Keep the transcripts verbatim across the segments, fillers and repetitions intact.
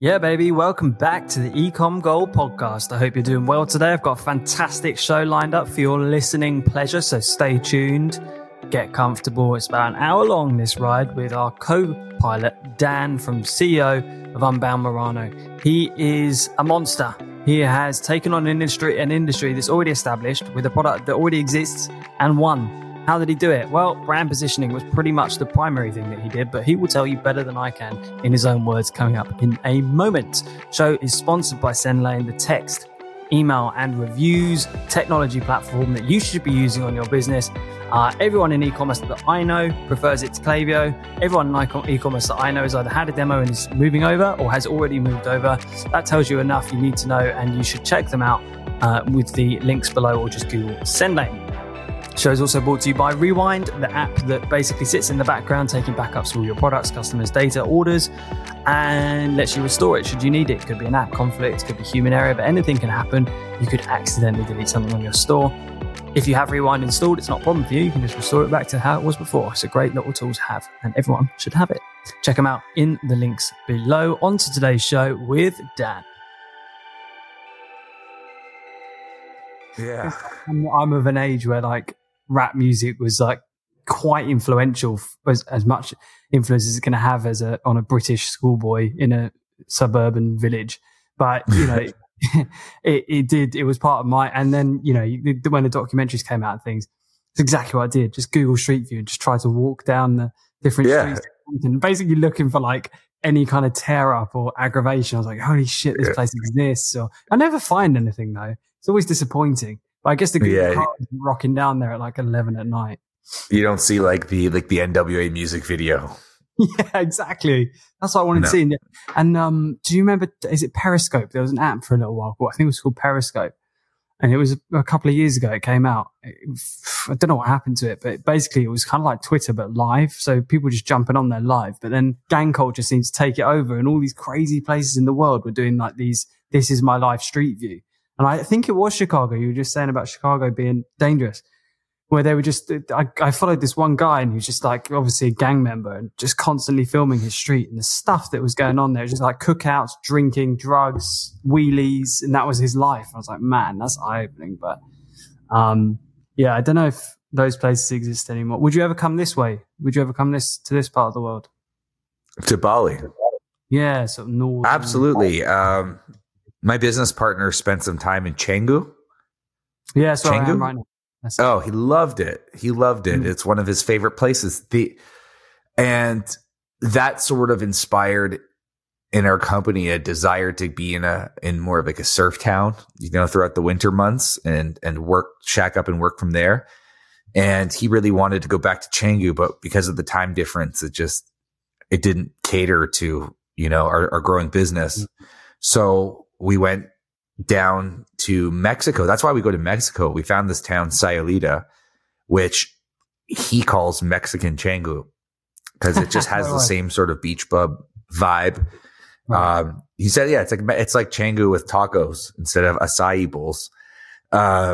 Yeah, baby. Welcome back to the Ecom Gold podcast. I hope you're doing well today. I've got a fantastic show lined up for your listening pleasure, so stay tuned, get comfortable. It's about an hour long, this ride, with our co-pilot, Dan, from C E O of Unbound Murano. He is a monster. He has taken on an industry, an industry that's already established with a product that already exists and won. How did he do it? Well, brand positioning was pretty much the primary thing that he did, but he will tell you better than I can in his own words coming up in a moment. Show is sponsored by Zenlane, the text, email and reviews technology platform that you should be using on your business. Uh, everyone in e-commerce that I know prefers it to Klaviyo. Everyone in e-commerce that I know has either had a demo and is moving over or has already moved over. That tells you enough you need to know, and you should check them out uh, with the links below, or just Google Zenlane. Show is also brought to you by Rewind, the app that basically sits in the background taking backups of all your products, customers' data, orders, and lets you restore it should you need it. It could be an app conflict, it could be human error, but anything can happen. You could accidentally delete something on your store. If you have Rewind installed, it's not a problem for you. You can just restore it back to how it was before. It's a great little tool to have, and everyone should have it. Check them out in the links below. On to today's show with Dan. Yeah. I'm, I'm of an age where, like, rap music was like quite influential, as, as much influence as it's going to have as a on a British schoolboy in a suburban village. But you know, it, it did. It was part of my. And then you know, when the documentaries came out and things, it's exactly what I did. Just Google Street View and just try to walk down the different yeah. streets, and basically looking for like any kind of tear up or aggravation. I was like, holy shit, this yeah. place exists. So I never find anything though. It's always disappointing. But I guess the yeah. car is rocking down there at like eleven at night. You don't see like the like the N W A music video. Yeah, exactly. That's what I wanted no. to see. And um, do you remember? Is it Periscope? There was an app for a little while. I think it was called Periscope, and it was a couple of years ago. It came out. It, I don't know what happened to it, but basically it was kind of like Twitter but live. So people just jumping on there live. But then gang culture seemed to take it over, and all these crazy places in the world were doing like these. This is my life street view. And I think it was Chicago. You were just saying about Chicago being dangerous, where they were just, I, I followed this one guy and he was just like, obviously a gang member and just constantly filming his street and the stuff that was going on there. Just like cookouts, drinking, drugs, wheelies. And that was his life. I was like, man, that's eye opening. But, um, yeah, I don't know if those places exist anymore. Would you ever come this way? Would you ever come this to this part of the world? To Bali. Yeah. Sort of north. Absolutely. Um, My business partner spent some time in Canggu. Yeah, so Canggu? I am right now. That's oh, he loved it. He loved it. Mm. It's one of his favorite places. The and that sort of inspired in our company a desire to be in a in more of like a surf town, you know, throughout the winter months and and work shack up and work from there. And he really wanted to go back to Canggu, but because of the time difference, it just it didn't cater to, you know, our, our growing business. Mm. So we went down to Mexico. That's why we go to Mexico. We found this town, Sayulita, which he calls Mexican Canggu because it just has the same sort of beach bub vibe. Right. Um, he said, yeah, it's like, it's like Canggu with tacos instead of acai bowls. Uh,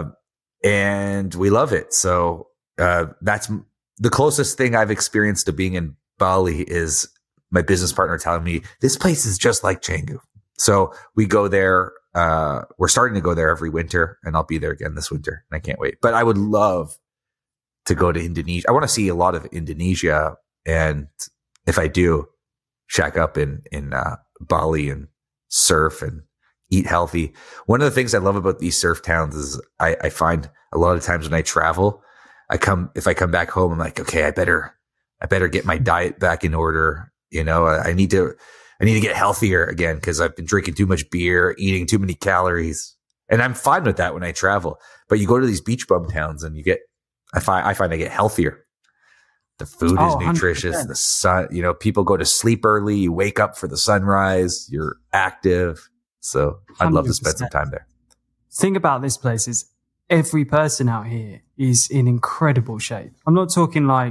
and we love it. So, uh, that's the closest thing I've experienced to being in Bali is my business partner telling me this place is just like Canggu. So we go there. Uh, we're starting to go there every winter, and I'll be there again this winter. And I can't wait. But I would love to go to Indonesia. I want to see a lot of Indonesia, and if I do, shack up in in uh, Bali and surf and eat healthy. One of the things I love about these surf towns is I, I find a lot of times when I travel, I come if I come back home, I'm like, okay, I better I better get my diet back in order. You know, I, I need to. I need to get healthier again because I've been drinking too much beer, eating too many calories, and I'm fine with that when I travel. But you go to these beach bum towns and you get, I find, I find I get healthier. The food oh, is nutritious. one hundred percent. The sun, you know, people go to sleep early. You wake up for the sunrise. You're active. So I'd love to spend some time there. Thing about this place is every person out here is in incredible shape. I'm not talking like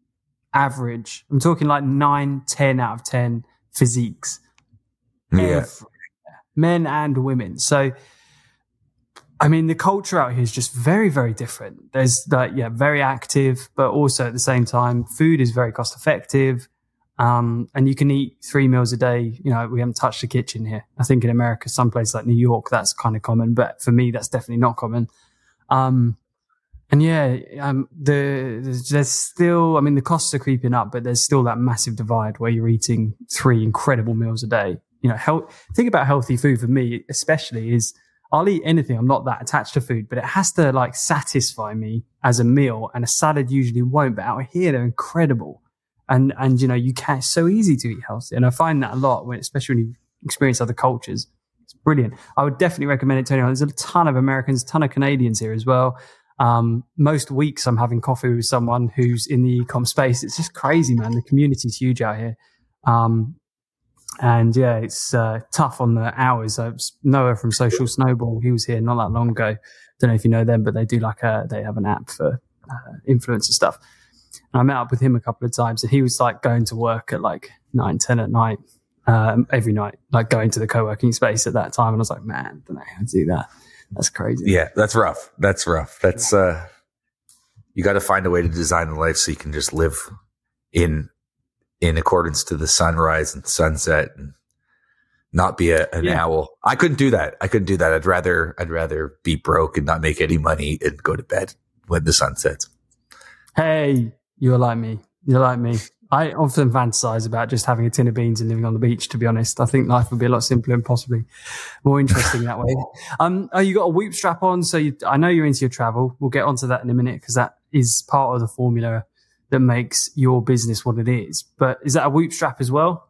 average. I'm talking like nine, ten out of ten. Physiques, yeah, men and women. So, I mean, the culture out here is just very, very different. There's like, yeah, very active, but also at the same time, food is very cost effective. Um, and you can eat three meals a day. You know, we haven't touched the kitchen here. I think in America, some places like New York, that's kind of common, but for me, that's definitely not common. Um, and yeah, um, the, there's, there's still, I mean, the costs are creeping up, but there's still that massive divide where you're eating three incredible meals a day. You know, health, think about healthy food for me, especially is I'll eat anything. I'm not that attached to food, but it has to like satisfy me as a meal, and a salad usually won't, but out here, they're incredible. And, and, you know, you can, it's so easy to eat healthy. And I find that a lot when, especially when you experience other cultures. It's brilliant. I would definitely recommend it to anyone. There's a ton of Americans, a ton of Canadians here as well. Um, most weeks I'm having coffee with someone who's in the e-com space. It's just crazy, man. The community's huge out here. Um, and yeah, it's, uh, tough on the hours. Uh, Noah from Social Snowball, he was here not that long ago. Don't know if you know them, but they do like a, they have an app for uh, influencer stuff. And I met up with him a couple of times, and he was like going to work at like nine, ten at night, um, every night, like going to the co-working space at that time. And I was like, man, I don't know how to do that. That's crazy. Yeah, that's rough. That's rough. That's, uh, you got to find a way to design a life so you can just live in, in accordance to the sunrise and sunset and not be a, an yeah. owl. I couldn't do that. I couldn't do that. I'd rather, I'd rather be broke and not make any money and go to bed when the sun sets. Hey, you're like me. You're like me. I often fantasize about just having a tin of beans and living on the beach, to be honest. I think life would be a lot simpler and possibly more interesting that way. Um, oh, you got a Whoop strap on. So you, I know you're into your travel. We'll get onto that in a minute because that is part of the formula that makes your business what it is. But is that a Whoop strap as well?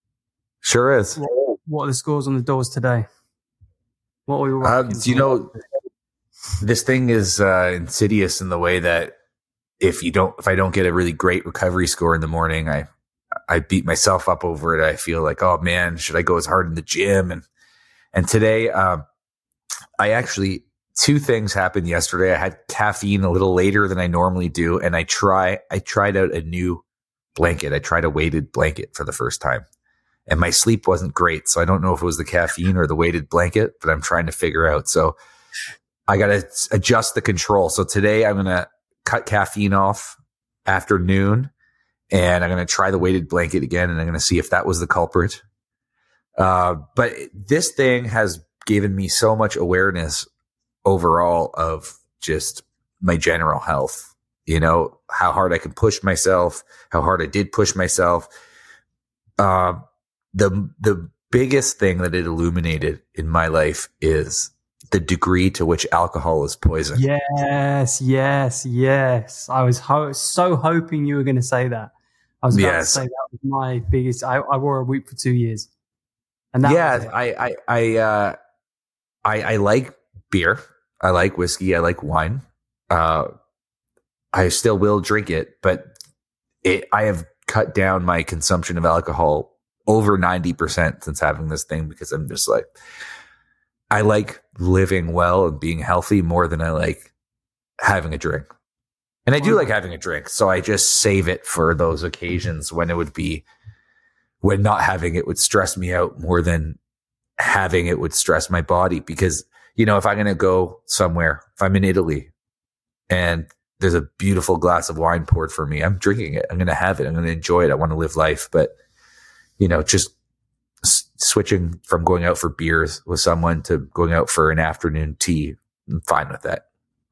Sure is. What, what are the scores on the doors today? What are we uh, Do you know, this thing is uh, insidious in the way that if you don't, if I don't get a really great recovery score in the morning, I, I beat myself up over it. I feel like, oh man, should I go as hard in the gym? And, and today, um, I actually, two things happened yesterday. I had caffeine a little later than I normally do. And I try, I tried out a new blanket. I tried a weighted blanket for the first time, and my sleep wasn't great. So I don't know if it was the caffeine or the weighted blanket, but I'm trying to figure out. So I got to adjust the control. So today I'm going to cut caffeine off after noon, and I'm going to try the weighted blanket again, and I'm going to see if that was the culprit. Uh, but this thing has given me so much awareness overall of just my general health, you know, how hard I can push myself, how hard I did push myself. Uh, the, the biggest thing that it illuminated in my life is the degree to which alcohol is poison. Yes, yes, yes. I was ho- so hoping you were going to say that. I was about yes. to say that was my biggest. I, I wore a Whoop for two years, and that yeah, was it. I, I, I, uh, I, I like beer. I like whiskey. I like wine. Uh, I still will drink it, but it, I have cut down my consumption of alcohol over ninety percent since having this thing, because I'm just like, I like living well and being healthy more than I like having a drink. And I do like having a drink, so I just save it for those occasions when it would be, when not having it would stress me out more than having it would stress my body. Because, you know, if I'm going to go somewhere, if I'm in Italy and there's a beautiful glass of wine poured for me, I'm drinking it. I'm going to have it. I'm going to enjoy it. I want to live life. But, you know, just s- switching from going out for beers with someone to going out for an afternoon tea, I'm fine with that.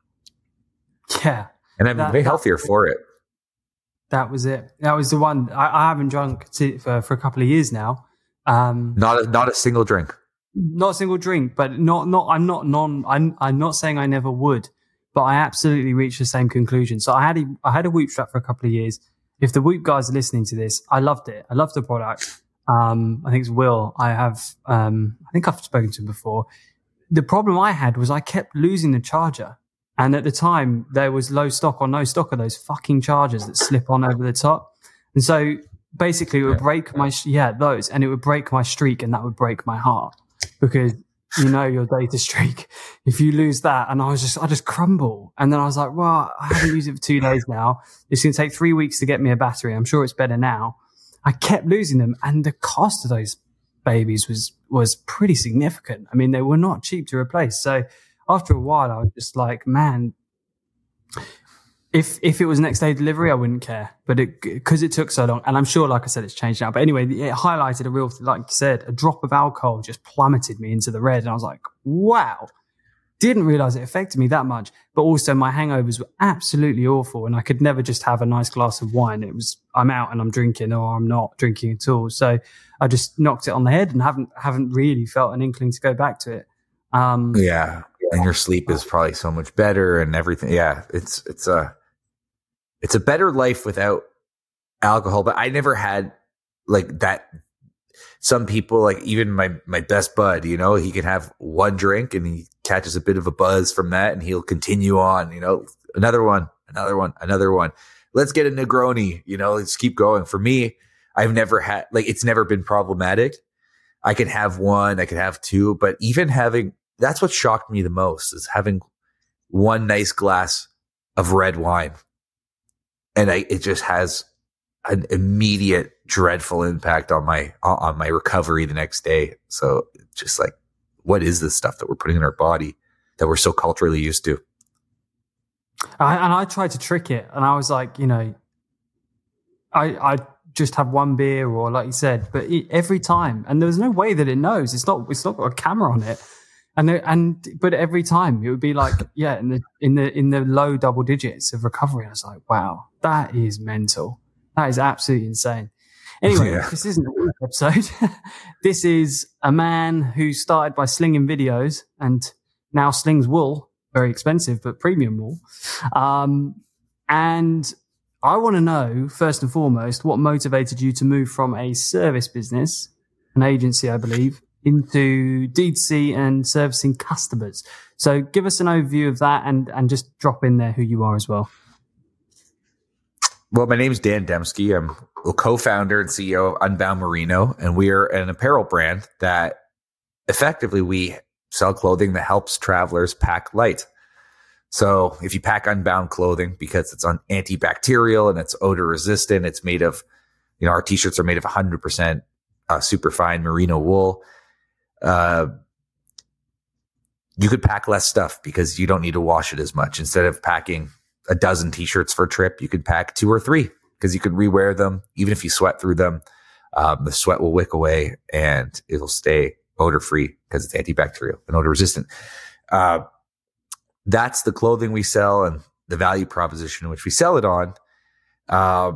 Yeah. And I'm that, way healthier that, for it. That was it. That was the one. I, I haven't drunk to, for, for a couple of years now. Um, not a, not a single drink. Not a single drink, but not, not, I'm not non, I'm, I'm not saying I never would, but I absolutely reached the same conclusion. So I had a, I had a Whoop strap for a couple of years. If the Whoop guys are listening to this, I loved it. I loved the product. Um, I think it's Will. I have, um, I think I've spoken to him before. The problem I had was I kept losing the charger. And at the time there was low stock or no stock of those fucking chargers that slip on over the top. And so basically it would yeah. break my, yeah, those, and it would break my streak, and that would break my heart, because you know your data streak, if you lose that. And I was just, I just crumble. And then I was like, well, I haven't used it for two days now. It's going to take three weeks to get me a battery. I'm sure it's better now. I kept losing them, and the cost of those babies was, was pretty significant. I mean, they were not cheap to replace. So after a while, I was just like, man, If if it was next day delivery, I wouldn't care. But it because it took so long, and I'm sure, like I said, it's changed now. But anyway, it highlighted a real, like you said, a drop of alcohol just plummeted me into the red, and I was like, wow. Didn't realize it affected me that much. But also, my hangovers were absolutely awful, and I could never just have a nice glass of wine. It was I'm out and I'm drinking, or I'm not drinking at all. So I just knocked it on the head, and haven't haven't really felt an inkling to go back to it. Um, yeah, and your sleep is probably so much better, and everything. Yeah, it's it's a. It's a better life without alcohol, but I never had like that. Some people, like even my, my best bud, you know, he can have one drink and he catches a bit of a buzz from that and he'll continue on, you know, another one, another one, another one. Let's get a Negroni, you know, let's keep going. For me, I've never had, like, it's never been problematic. I can have one, I can have two, but even having, that's what shocked me the most is having one nice glass of red wine. And I, it just has an immediate dreadful impact on my on my recovery the next day. So just like, what is this stuff that we're putting in our body that we're so culturally used to? I, and I tried to trick it, and I was like, you know, I I just have one beer, or like you said, but it, every time, and there's no way that it knows. It's not it's not got a camera on it. And there, and but every time it would be like, yeah, in the in the in the low double digits of recovery. I was like, wow, that is mental. That is absolutely insane. Anyway, yeah. This isn't a week episode. This is a man who started by slinging videos and now slings wool, very expensive but premium wool. Um, and I want to know first and foremost what motivated you to move from a service business, an agency, I believe, into D two C and servicing customers. So give us an overview of that and, and just drop in there who you are as well. Well, my name is Dan Dembski. I'm a co-founder and C E O of Unbound Merino, and we are an apparel brand that effectively we sell clothing that helps travelers pack light. So if you pack Unbound clothing because it's on antibacterial and it's odor resistant, it's made of, you know, our t-shirts are made of one hundred percent uh, superfine merino wool. Uh, you could pack less stuff because you don't need to wash it as much. Instead of packing a dozen t-shirts for a trip, you could pack two or three because you could rewear them. Even if you sweat through them, um, the sweat will wick away and it'll stay odor free because it's antibacterial and odor resistant. Uh, that's the clothing we sell and the value proposition in which we sell it on. Uh,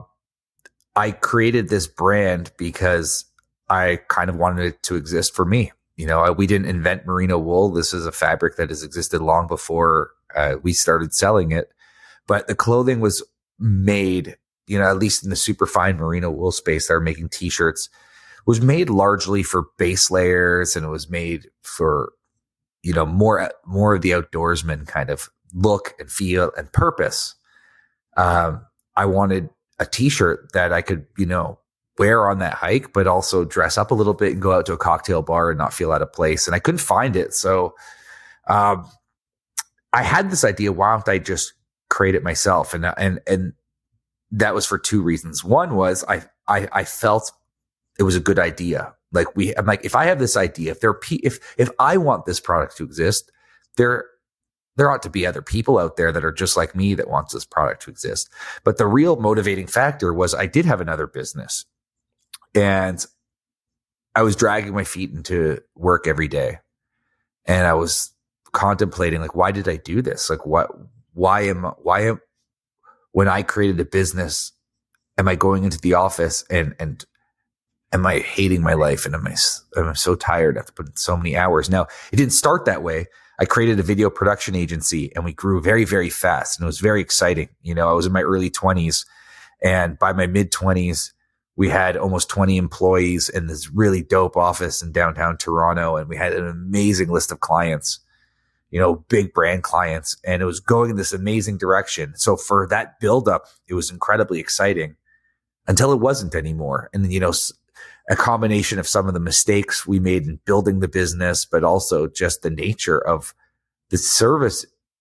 I created this brand because I kind of wanted it to exist for me. You know, we didn't invent merino wool. This is a fabric that has existed long before uh, we started selling it. But the clothing was made, you know, at least in the super fine merino wool space that are making t-shirts, was made largely for base layers, and it was made for, you know, more more of the outdoorsman kind of look and feel and purpose. Um, I wanted a t-shirt that I could, you know, wear on that hike, but also dress up a little bit and go out to a cocktail bar and not feel out of place. And I couldn't find it. So um, I had this idea, why don't I just create it myself? And and and that was for two reasons. One was I I, I felt it was a good idea. Like we, I'm like, if I have this idea, if there are, if if I want this product to exist, there there ought to be other people out there that are just like me that wants this product to exist. But the real motivating factor was I did have another business. And I was dragging my feet into work every day. And I was contemplating, like, why did I do this? Like, what, why am, why am, when I created a business, am I going into the office and, and am I hating my life? And am I, am I so tired? I have to put in so many hours. Now, it didn't start that way. I created a video production agency and we grew very, very fast. And it was very exciting. You know, I was in my early twenties, and by my mid twenties, we had almost twenty employees in this really dope office in downtown Toronto. And we had an amazing list of clients, you know, big brand clients. And it was going in this amazing direction. So for that buildup, it was incredibly exciting until it wasn't anymore. And then, you know, a combination of some of the mistakes we made in building the business, but also just the nature of the service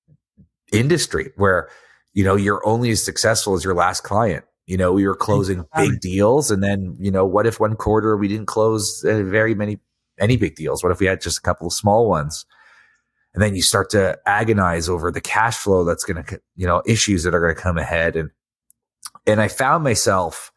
industry where, you know, you're only as successful as your last client. You know, we were closing big deals, and then, you know, what if one quarter we didn't close uh, very many, any big deals? What if we had just a couple of small ones? And then you start to agonize over the cash flow that's going to, you know, issues that are going to come ahead. And, and I found myself,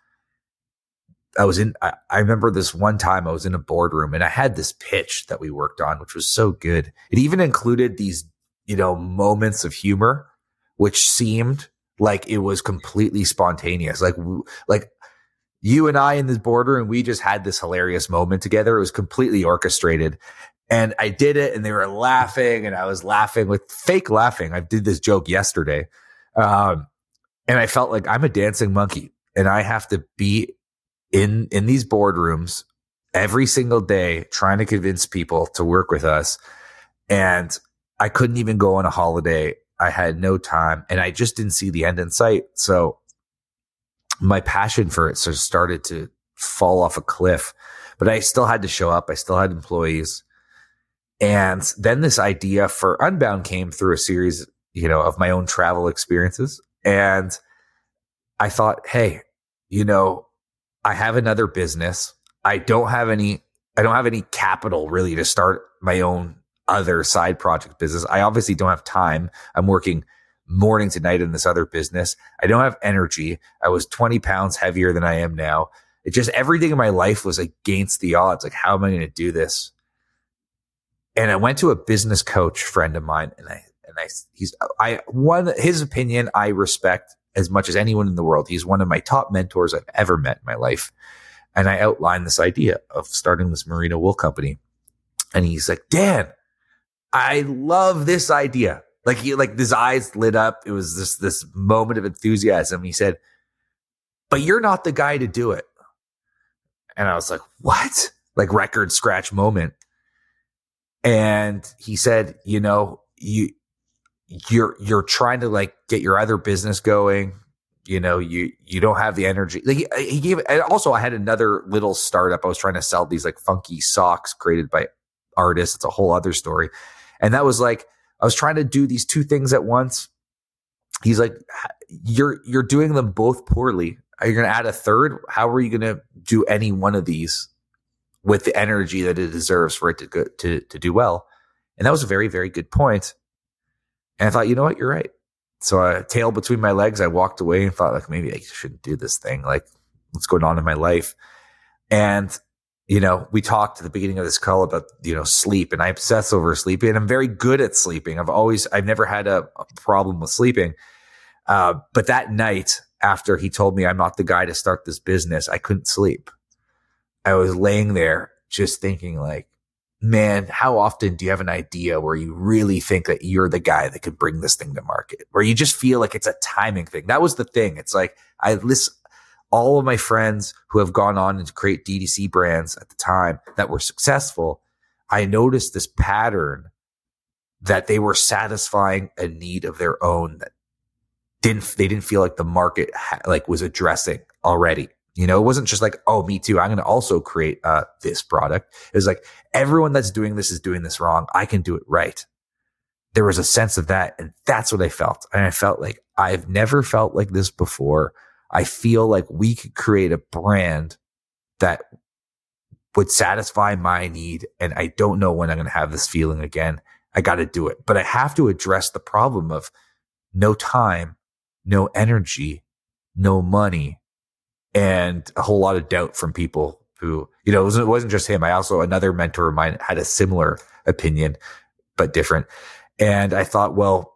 I was in, I, I remember this one time I was in a boardroom and I had this pitch that we worked on, which was so good. It even included these, you know, moments of humor, which seemed like it was completely spontaneous. Like, like you and I in this boardroom, we just had this hilarious moment together. It was completely orchestrated. And I did it and they were laughing and I was laughing with fake laughing. I did this joke yesterday. Um, and I felt like I'm a dancing monkey and I have to be in, in these boardrooms every single day trying to convince people to work with us. And I couldn't even go on a holiday. I had no time and I just didn't see the end in sight. So my passion for it sort of started to fall off a cliff, but I still had to show up. I still had employees. And then this idea for Unbound came through a series, you know, of my own travel experiences. And I thought, hey, you know, I have another business. I don't have any, I don't have any capital really to start my own other side project business. I obviously don't have time. I'm working morning to night in this other business. I don't have energy. I was twenty pounds heavier than I am now. It just, everything in my life was against the odds. Like, how am I going to do this? And I went to a business coach friend of mine and I, and I, he's, I, one, his opinion I respect as much as anyone in the world. He's one of my top mentors I've ever met in my life. And I outlined this idea of starting this merino wool company. And he's like, Dan, I love this idea. Like he, like his eyes lit up. It was this, this moment of enthusiasm. He said, but you're not the guy to do it. And I was like, what? Like record scratch moment. And he said, you know, you, you're, you're trying to like get your other business going. You know, you, you don't have the energy. Like he, he gave, and also I had another little startup. I was trying to sell these like funky socks created by artists. It's a whole other story. And that was like, I was trying to do these two things at once. He's like, you're, you're doing them both poorly. Are you going to add a third? How are you going to do any one of these with the energy that it deserves for it to go, to, to do well? And that was a very, very good point. And I thought, you know what? You're right. So a tail between my legs, I walked away and thought like, maybe I shouldn't do this thing. Like, what's going on in my life? And, you know, we talked at the beginning of this call about, you know, sleep, and I obsess over sleeping, and I'm very good at sleeping. I've always, I've never had a, a problem with sleeping. Uh, but that night after he told me I'm not the guy to start this business, I couldn't sleep. I was laying there just thinking like, man, how often do you have an idea where you really think that you're the guy that could bring this thing to market, where you just feel like it's a timing thing? That was the thing. It's like, I listen, all of my friends who have gone on to create D T C brands at the time that were successful, I noticed this pattern that they were satisfying a need of their own that didn't, they didn't feel like the market ha- like was addressing already. You know, it wasn't just like, oh, me too, I'm going to also create uh, this product. It was like, everyone that's doing this is doing this wrong. I can do it right. There was a sense of that. And that's what I felt. And I felt like I've never felt like this before. I feel like we could create a brand that would satisfy my need. And I don't know when I'm going to have this feeling again. I got to do it. But I have to address the problem of no time, no energy, no money, and a whole lot of doubt from people who, you know, it wasn't, it wasn't just him. I also, another mentor of mine had a similar opinion, but different. And I thought, well,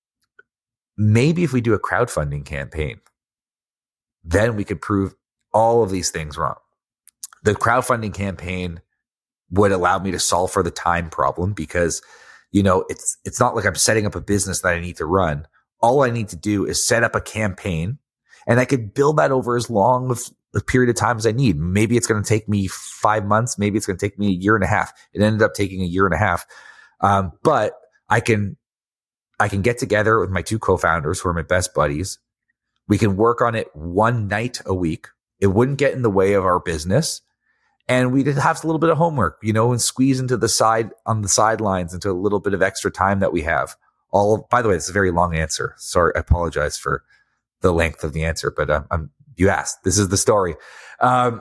maybe if we do a crowdfunding campaign, then we could prove all of these things wrong. The crowdfunding campaign would allow me to solve for the time problem because, you know, it's, it's not like I'm setting up a business that I need to run. All I need to do is set up a campaign, and I could build that over as long of a period of time as I need. Maybe it's going to take me five months. Maybe it's going to take me a year and a half. It ended up taking a year and a half. Um, but I can, I can get together with my two co-founders who are my best buddies. We can work on it one night a week. It wouldn't get in the way of our business. And we'd have a little bit of homework, you know, and squeeze into the side on the sidelines into a little bit of extra time that we have. All, by the way, it's a very long answer. Sorry. I apologize for the length of the answer, but um, I'm, you asked, this is the story. Um,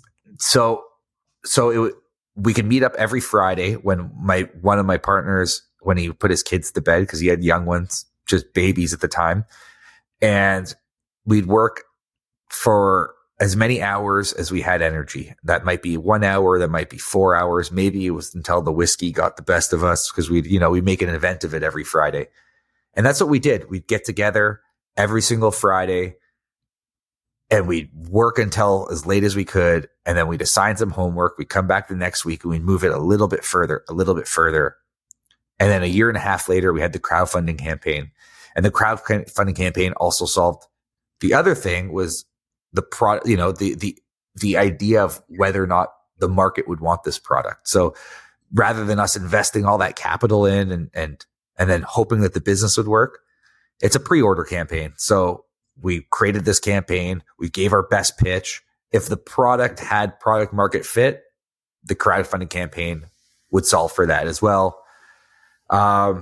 so, so it, we can meet up every Friday when my, one of my partners when he put his kids to bed because he had young ones, just babies at the time. And we'd work for as many hours as we had energy. That might be one hour, that might be four hours. Maybe it was until the whiskey got the best of us because we'd, you know, we make an event of it every Friday. And that's what we did. We'd get together every single Friday and we'd work until as late as we could. And then we'd assign some homework. We'd come back the next week and we'd move it a little bit further, a little bit further. And then a year and a half later, we had the crowdfunding campaign. And the crowdfunding campaign also solved the other thing was the product, you know, the, the, the idea of whether or not the market would want this product. So rather than us investing all that capital in and, and, and then hoping that the business would work, it's a pre-order campaign. So we created this campaign. We gave our best pitch. If the product had product market fit, the crowdfunding campaign would solve for that as well. Um,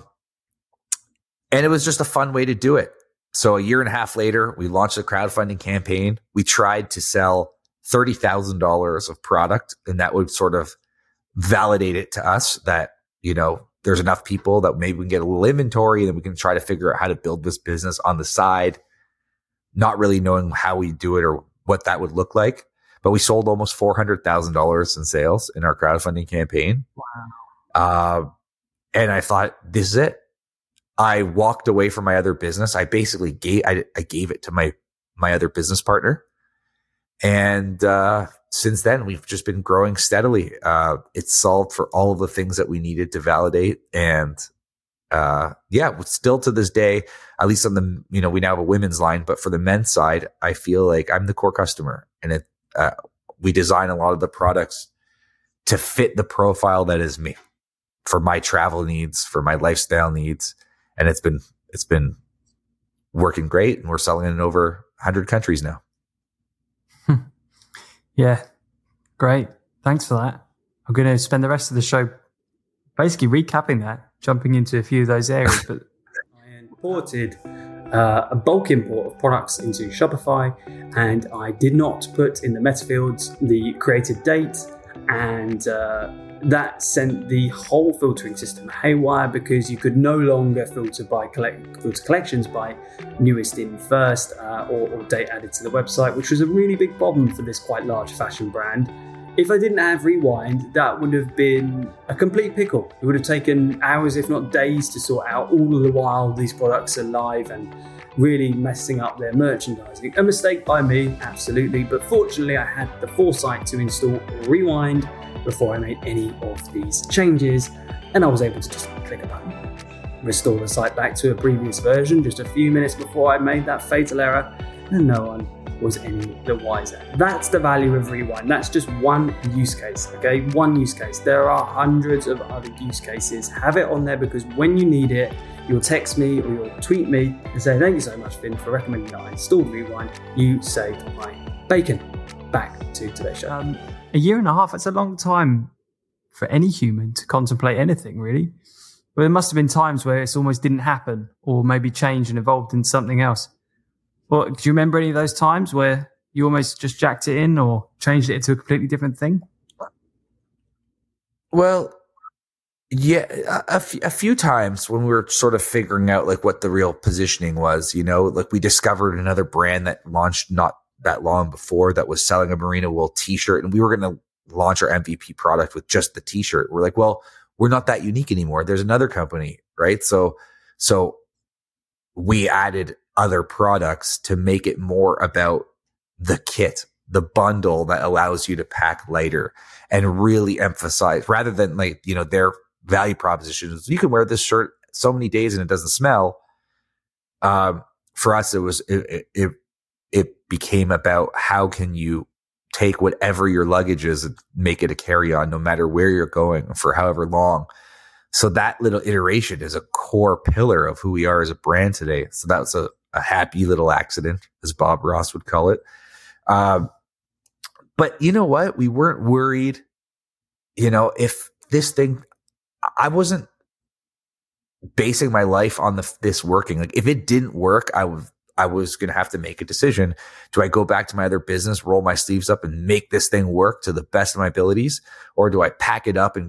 and it was just a fun way to do it. So a year and a half later, we launched a crowdfunding campaign. We tried to sell thirty thousand dollars of product, and that would sort of validate it to us that, you know, there's enough people that maybe we can get a little inventory and then we can try to figure out how to build this business on the side, not really knowing how we do it or what that would look like. But we sold almost four hundred thousand dollars in sales in our crowdfunding campaign. Wow. Uh, and I thought, this is it. I walked away from my other business. I basically gave, I, I gave it to my, my other business partner. And, uh, since then we've just been growing steadily. Uh, it's solved for all of the things that we needed to validate. And, uh, yeah, still to this day, at least on the, you know, we now have a women's line, but for the men's side, I feel like I'm the core customer and it, uh, we design a lot of the products to fit the profile that is me for my travel needs, for my lifestyle needs. And it's been, it's been working great. And we're selling it in over one hundred countries now. Yeah. Great. Thanks for that. I'm going to spend the rest of the show basically recapping that, jumping into a few of those areas. But I imported uh, a bulk import of products into Shopify, and I did not put in the meta fields the created date, and uh, that sent the whole filtering system haywire because you could no longer filter by collect, filter collections by newest in first uh, or, or date added to the website, which was a really big problem for this quite large fashion brand. If I didn't have Rewind, that would have been a complete pickle. It would have taken hours, if not days, to sort out. All of the while these products are live and really messing up their merchandising. A mistake by me, absolutely. But fortunately, I had the foresight to install Rewind before I made any of these changes, and I was able to just click a button, restore the site back to a previous version just a few minutes before I made that fatal error, and no one was any the wiser. That's the value of Rewind. That's just one use case, okay? One use case. There are hundreds of other use cases. Have it on there because when you need it, you'll text me or you'll tweet me and say, thank you so much, Finn, for recommending that I installed Rewind. You saved my bacon. Back to today's show. Um, a year and a half, that's a long time for any human to contemplate anything, really. But there must have been times where it almost didn't happen or maybe changed and evolved into something else. Well, do you remember any of those times where you almost just jacked it in or changed it into a completely different thing? Well, yeah, a, a, f- a few times when we were sort of figuring out like what the real positioning was, you know, like we discovered another brand that launched not that long before that was selling a merino wool t-shirt, and we were going to launch our M V P product with just the t-shirt. We're like, well, we're not that unique anymore. There's another company, right? So, so we added other products to make it more about the kit, the bundle that allows you to pack lighter and really emphasize rather than like, you know, their value propositions. You can wear this shirt so many days and it doesn't smell. Um, for us, it was, it, it, it became about how can you take whatever your luggage is and make it a carry-on no matter where you're going for however long. So that little iteration is a core pillar of who we are as a brand today. So that's a, a happy little accident, as Bob Ross would call it. Um, but you know what? We weren't worried, you know, if this thing, I wasn't basing my life on the, this working. Like if it didn't work, I would, I was going to have to make a decision. Do I go back to my other business, roll my sleeves up and make this thing work to the best of my abilities? Or do I pack it up and go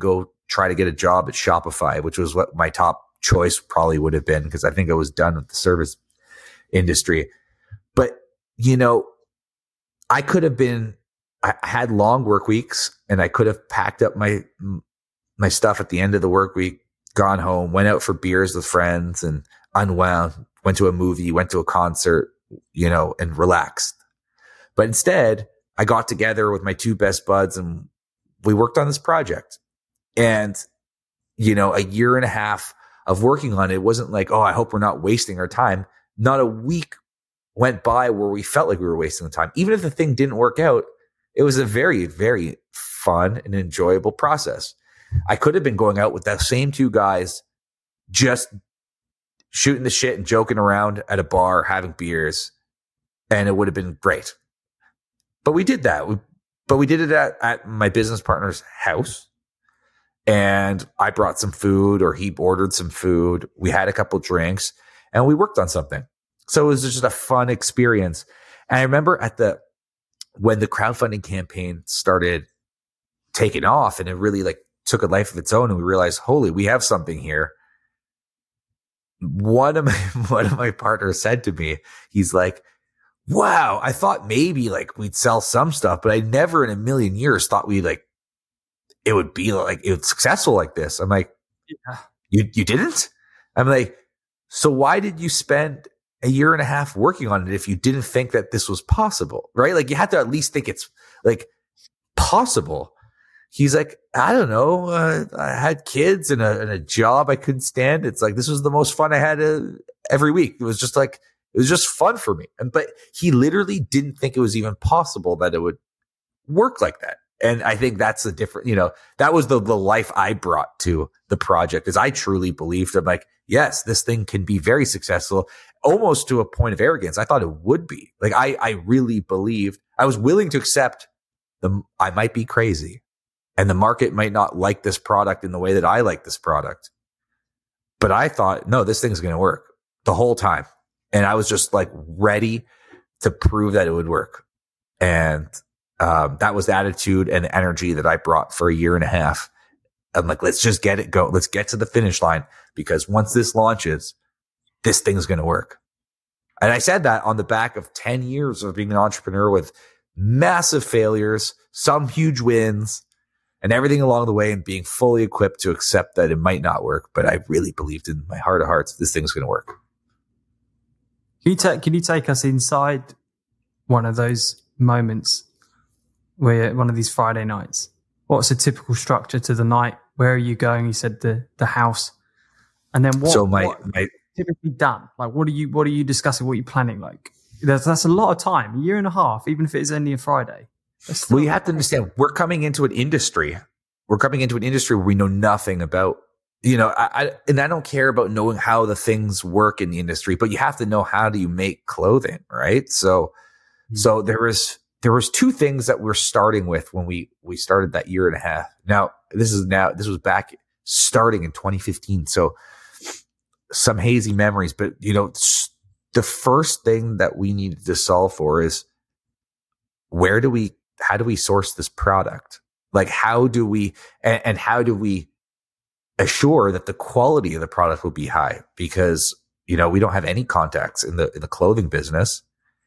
try to get a job at Shopify, which was what my top choice probably would have been, because I think I was done with the service industry. But, you know, I could have been, I had long work weeks, and I could have packed up my, my stuff at the end of the work week, gone home, went out for beers with friends and unwound, went to a movie, went to a concert, you know, and relaxed. But instead, I got together with my two best buds and we worked on this project. And, you know, a year and a half of working on it, it wasn't like, oh, I hope we're not wasting our time. Not a week went by where we felt like we were wasting the time. Even if the thing didn't work out, it was a very, very fun and enjoyable process. I could have been going out with the same two guys, just shooting the shit and joking around at a bar, having beers, and it would have been great. But we did that. We, but we did it at, at my business partner's house. And I brought some food, or he ordered some food. We had a couple drinks and we worked on something. So it was just a fun experience. And I remember at the, when the crowdfunding campaign started taking off and it really like took a life of its own, and we realized, holy, we have something here. One of my, one of my partners said to me, he's like, wow, I thought maybe like we'd sell some stuff, but I never in a million years thought we'd like, it would be like, it was successful like this. I'm like, yeah. you, you didn't? I'm like, so why did you spend a year and a half working on it if you didn't think that this was possible? Right? Like you had to at least think it's like possible. He's like, I don't know. Uh, I had kids and a, and a job I couldn't stand. It's like, this was the most fun I had uh, every week. It was just like, it was just fun for me. And, but he literally didn't think it was even possible that it would work like that. And I think that's the different, you know, that was the, the life I brought to the project, is I truly believed, I'm like, yes, this thing can be very successful, almost to a point of arrogance. I thought it would be. Like, I, I really believed, I was willing to accept the, I might be crazy and the market might not like this product in the way that I like this product. But I thought, no, this thing's going to work the whole time. And I was just like ready to prove that it would work. And um, that was the attitude and the energy that I brought for a year and a half. I'm like, let's just get it go. Let's get to the finish line, because once this launches, this thing's going to work. And I said that on the back of ten years of being an entrepreneur with massive failures, some huge wins, and everything along the way, and being fully equipped to accept that it might not work. But I really believed in my heart of hearts, this thing's going to work. Can you, ta- can you take us inside one of those moments, where one of these Friday nights? What's a typical structure to the night? Where are you going? You said the the house, and then what? So my, what my typically done? Like, what are you what are you discussing? What are you planning? Like, that's that's a lot of time, a year and a half, even if it's only a Friday. Well, you have to understand, we're coming into an industry. We're coming into an industry where we know nothing about. You know, I, I and I don't care about knowing how the things work in the industry, but you have to know, how do you make clothing, right? So, mm-hmm. so there was there was two things that we're starting with when we we started that year and a half. Now, this is now this was back starting in twenty fifteen, so some hazy memories. But you know, the first thing that we needed to solve for is, where do we, how do we source this product? Like, how do we, and, and how do we assure that the quality of the product will be high? Because, you know, we don't have any contacts in the in the clothing business.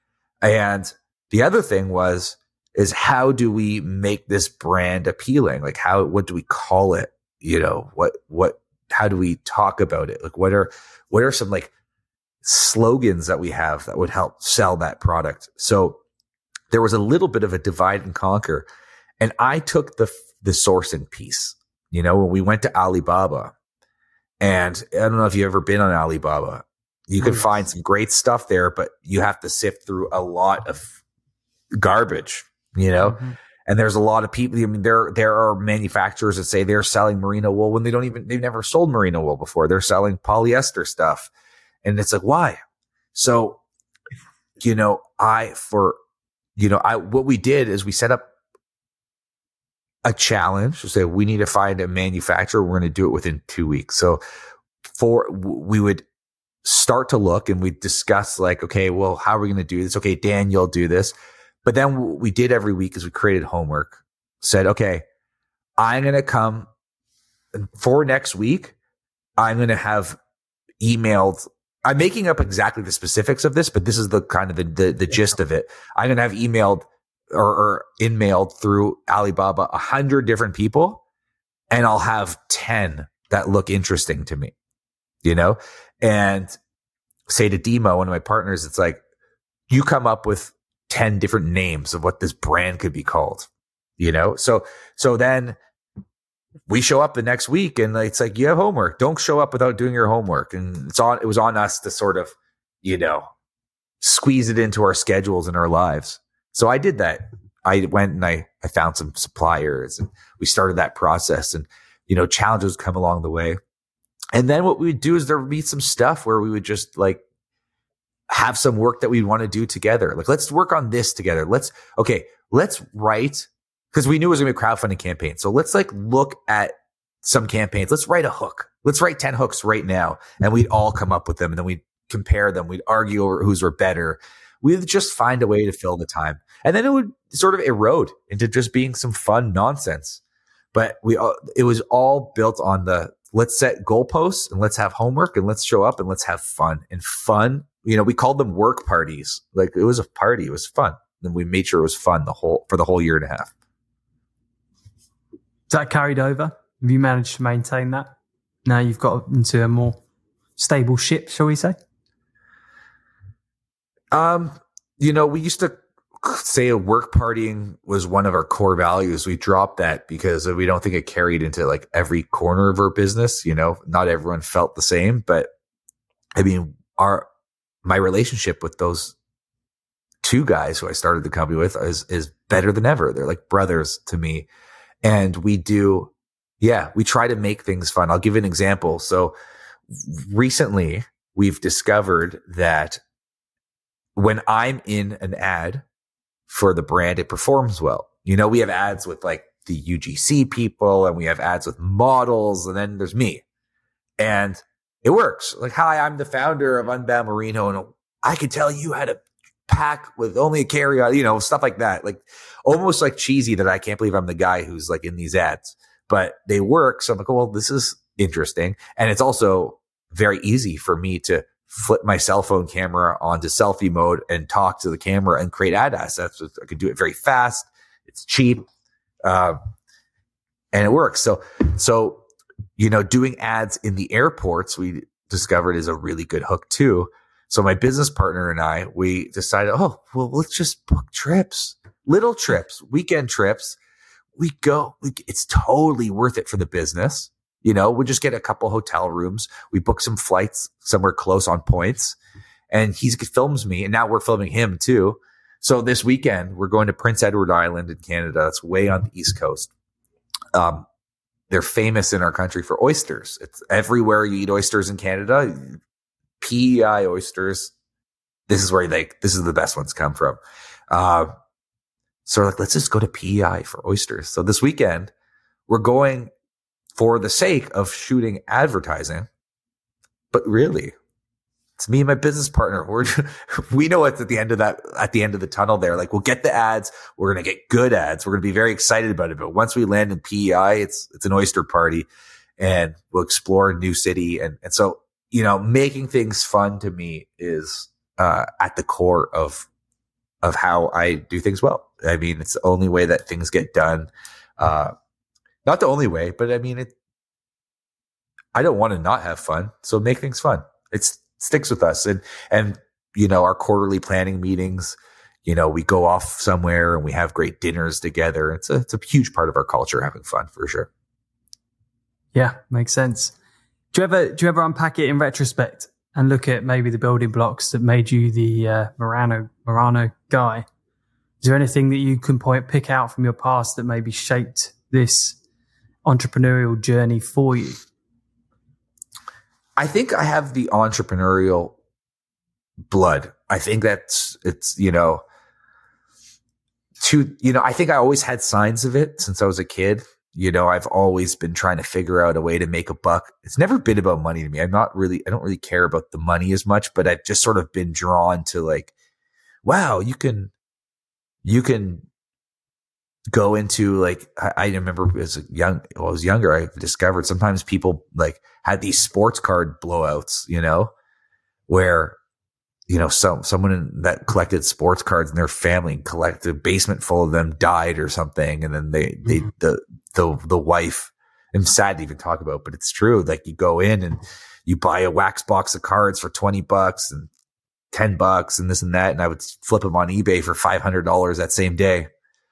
And the other thing was, is how do we make this brand appealing? Like, how, what do we call it? You know, what, what, how do we talk about it? Like, what are, what are some like slogans that we have that would help sell that product? So there was a little bit of a divide and conquer. And I took the, the sourcing piece. You know, when we went to Alibaba, and I don't know if you've ever been on Alibaba, you can find some great stuff there, but you have to sift through a lot of garbage, you know, mm-hmm. and there's a lot of people. I mean, there, there are manufacturers that say they're selling merino wool when they don't even, they've never sold merino wool before. They're selling polyester stuff. And it's like, why? So, you know, I, for, you know, I, what we did is we set up a challenge to say, we need to find a manufacturer. We're going to do it within two weeks. So for, we would start to look and we discuss like, okay, well, how are we going to do this? Okay, Dan, you'll do this. But then what we did every week is we created homework, said, okay, I'm going to come for next week, I'm going to have emailed. I'm making up exactly the specifics of this, but this is the kind of the, the, the gist of it. I'm going to have emailed or, or in-mailed through Alibaba a hundred different people, and I'll have ten that look interesting to me, you know, and say to Demo, one of my partners, it's like, you come up with ten different names of what this brand could be called, you know? So, so then we show up the next week and it's like, you have homework. Don't show up without doing your homework. And it's on, it was on us to sort of, you know, squeeze it into our schedules and our lives. So I did that. I went and I, I found some suppliers and we started that process, and, you know, challenges come along the way. And then what we would do is there would be some stuff where we would just like have some work that we want to do together. Like, let's work on this together. Let's, okay, let's write, because we knew it was going to be a crowdfunding campaign. So let's like look at some campaigns. Let's write a hook. Let's write ten hooks right now. And we'd all come up with them, and then we'd compare them. We'd argue over whose were better. We'd just find a way to fill the time. And then it would sort of erode into just being some fun nonsense. But we, all, it was all built on the, let's set goalposts and let's have homework and let's show up and let's have fun. And fun, you know, we called them work parties. Like, it was a party. It was fun. And we made sure it was fun the whole, for the whole year and a half. Is that carried over? Have you managed to maintain that? Now you've got into a more stable ship, shall we say? Um, you know, we used to say a work partying was one of our core values. We dropped that because we don't think it carried into like every corner of our business. You know, not everyone felt the same, but I mean, our, my relationship with those two guys who I started the company with is, is better than ever. They're like brothers to me. And we do, yeah, we try to make things fun. I'll give you an example. So recently we've discovered that when I'm in an ad for the brand, it performs well. You know, we have ads with like the U G C people, and we have ads with models, and then there's me. And it works. Like, hi, I'm the founder of Unbound Merino, and I can tell you how to pack with only a carry-on, you know, stuff like that. Like, almost like cheesy that I can't believe I'm the guy who's like in these ads, but they work. So I'm like, oh, well, this is interesting. And it's also very easy for me to flip my cell phone camera onto selfie mode and talk to the camera and create ad assets. I can do it very fast. It's cheap. Uh, and it works. So, so, you know, doing ads in the airports, we discovered, is a really good hook too. So my business partner and I, we decided, oh, well, let's just book trips, little trips, weekend trips. We go, we, it's totally worth it for the business. You know, we just get a couple hotel rooms. We book some flights somewhere close on points, and he films me. And now we're filming him too. So this weekend we're going to Prince Edward Island in Canada. It's way on the East Coast. Um, they're famous in our country for oysters. It's everywhere you eat oysters in Canada. P E I oysters. This is where they, this is the best ones come from. Uh, so like, let's just go to P E I for oysters. So this weekend we're going for the sake of shooting advertising, but really it's me and my business partner. We're, we know what's at the end of that, at the end of the tunnel there. Like, we'll get the ads. We're going to get good ads. We're going to be very excited about it. But once we land in P E I, it's, it's an oyster party, and we'll explore a new city. And, and so, you know, making things fun to me is, uh, at the core of, of how I do things well. I mean, it's the only way that things get done. Uh, not the only way, but I mean, it, I don't want to not have fun. So make things fun. It sticks with us. And, and, you know, our quarterly planning meetings, you know, we go off somewhere and we have great dinners together. It's a, it's a huge part of our culture, having fun, for sure. Yeah, makes sense. Do you ever, do you ever unpack it in retrospect and look at maybe the building blocks that made you the uh, Murano, Murano guy? Is there anything that you can point, pick out from your past that maybe shaped this entrepreneurial journey for you? I think I have the entrepreneurial blood. I think that's, it's, you know, to, you know, I think I always had signs of it since I was a kid. You know, I've always been trying to figure out a way to make a buck. It's never been about money to me. I'm not really, I don't really care about the money as much, but I've just sort of been drawn to like, wow, you can, you can go into like, I, I remember as a young, well, I was younger, I discovered sometimes people like had these sports card blowouts, you know, where, you know, some, someone in, that collected sports cards in their family collected a basement full of them died or something. And then they, they, mm-hmm. the, the, the wife, I'm sad to even talk about, but it's true. Like you go in and you buy a wax box of cards for twenty bucks and ten bucks and this and that. And I would flip them on eBay for five hundred dollars that same day.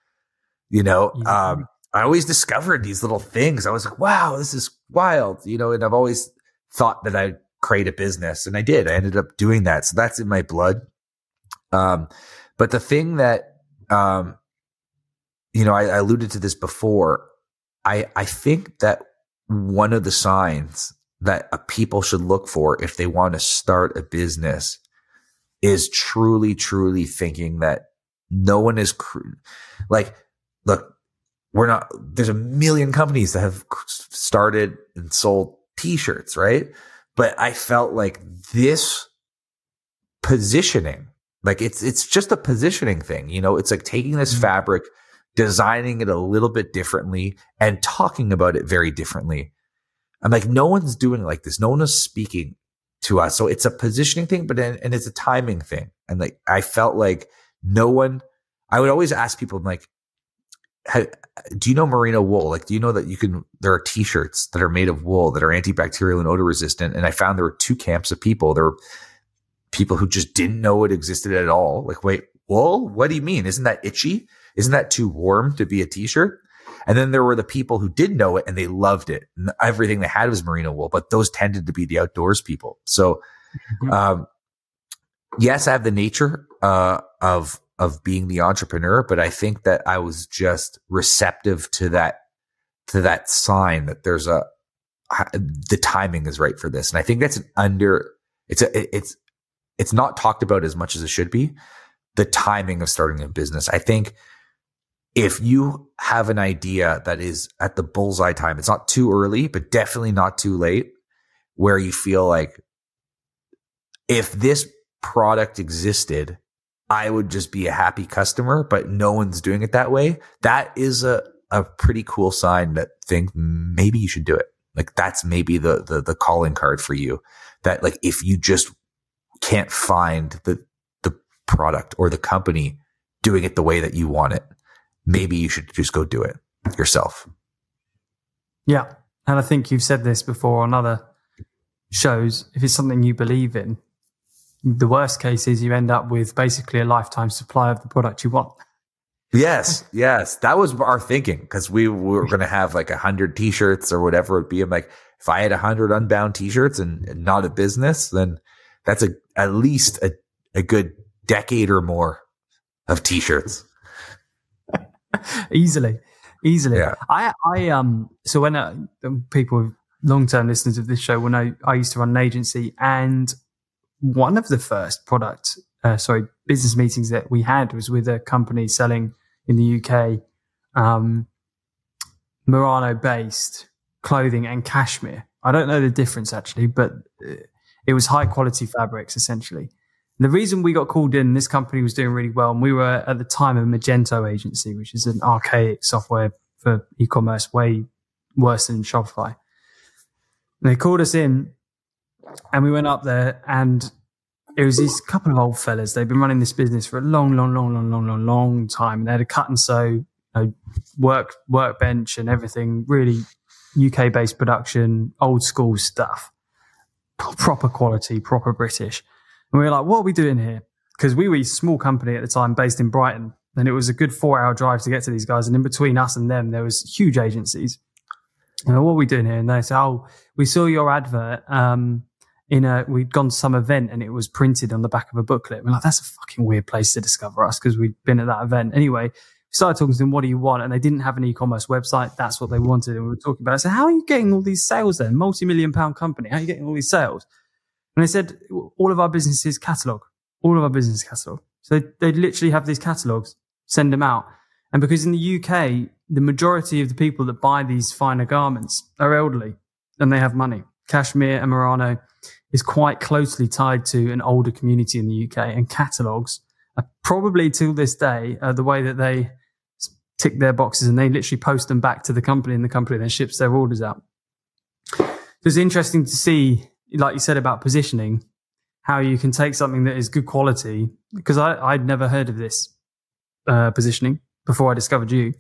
You know, yeah. um, I always discovered these little things. I was like, wow, this is wild, you know, and I've always thought that I'd create a business, and I did. I ended up doing that. So that's in my blood. Um, but the thing that, um, you know, I, I alluded to this before. I, I think that one of the signs that a people should look for if they want to start a business is truly, truly thinking that no one is cr- like, look, we're not, there's a million companies that have started and sold t-shirts, right? But I felt like this positioning, like it's, it's just a positioning thing. You know, it's like taking this mm-hmm. fabric, designing it a little bit differently and talking about it very differently. I'm like, no one's doing it like this. No one is speaking to us. So it's a positioning thing, but then, and it's a timing thing. And like, I felt like no one, I would always ask people, I'm like, do you know merino wool? Like, do you know that you can, there are t-shirts that are made of wool that are antibacterial and odor resistant. And I found there were two camps of people. There were people who just didn't know it existed at all. Like, wait, wool? What do you mean? Isn't that itchy? Isn't that too warm to be a t-shirt? And then there were the people who did know it and they loved it. And everything they had was merino wool, but those tended to be the outdoors people. So, mm-hmm. um, yes, I have the nature, uh, of, of being the entrepreneur, but I think that I was just receptive to that, to that sign that there's a, the timing is right for this. And I think that's an under, it's a, it's, it's not talked about as much as it should be. The timing of starting a business. I think if you have an idea that is at the bullseye time, it's not too early, but definitely not too late, where you feel like if this product existed, I would just be a happy customer, but no one's doing it that way. That is a, a pretty cool sign that think maybe you should do it. Like that's maybe the, the, the calling card for you, that like, if you just can't find the, the product or the company doing it the way that you want it, maybe you should just go do it yourself. Yeah. And I think you've said this before on other shows. If it's something you believe in, the worst case is you end up with basically a lifetime supply of the product you want. Yes. Yes. That was our thinking, because we were going to have like a hundred t-shirts or whatever it would be. I'm like, if I had a hundred unbound t-shirts and, and not a business, then that's a, at least a, a good decade or more of t-shirts. easily, easily. Yeah. I, I, um, so when uh, people, long-term listeners of this show will know, I used to run an agency, and one of the first product, uh, sorry, business meetings that we had was with a company selling in the U K, um, Murano-based clothing and cashmere. I don't know the difference actually, but it was high quality fabrics essentially. The reason we got called in, this company was doing really well, and we were at the time a Magento agency, which is an archaic software for e-commerce, way worse than Shopify. And they called us in, and we went up there, and it was these couple of old fellas. They've been running this business for a long, long, long, long, long, long, long time. And they had a cut and sew, you know, work, workbench and everything, really U K based production, old school stuff, proper quality, proper British. And we were like, what are we doing here? Because we were a small company at the time based in Brighton, and it was a good four hour drive to get to these guys. And in between us and them, there was huge agencies. And what are we doing here? And they said, oh, we saw your advert, um, in a, we'd gone to some event and it was printed on the back of a booklet. We're like, that's a fucking weird place to discover us, because we'd been at that event. Anyway, we started talking to them, what do you want? And they didn't have an e-commerce website. That's what they wanted. And we were talking about it. I said, how are you getting all these sales then? Multi-million pound company. How are you getting all these sales? And they said, all of our business is catalog. All of our business is catalog. So they, they literally have these catalogs, send them out. And because in the U K, the majority of the people that buy these finer garments are elderly and they have money. Cashmere and Murano is quite closely tied to an older community in the U K, and catalogs are probably till this day uh, the way that they tick their boxes and they literally post them back to the company and the company then ships their orders out. So it's interesting to see, like you said about positioning, how you can take something that is good quality, because I, I'd never heard of this uh, positioning before I discovered you.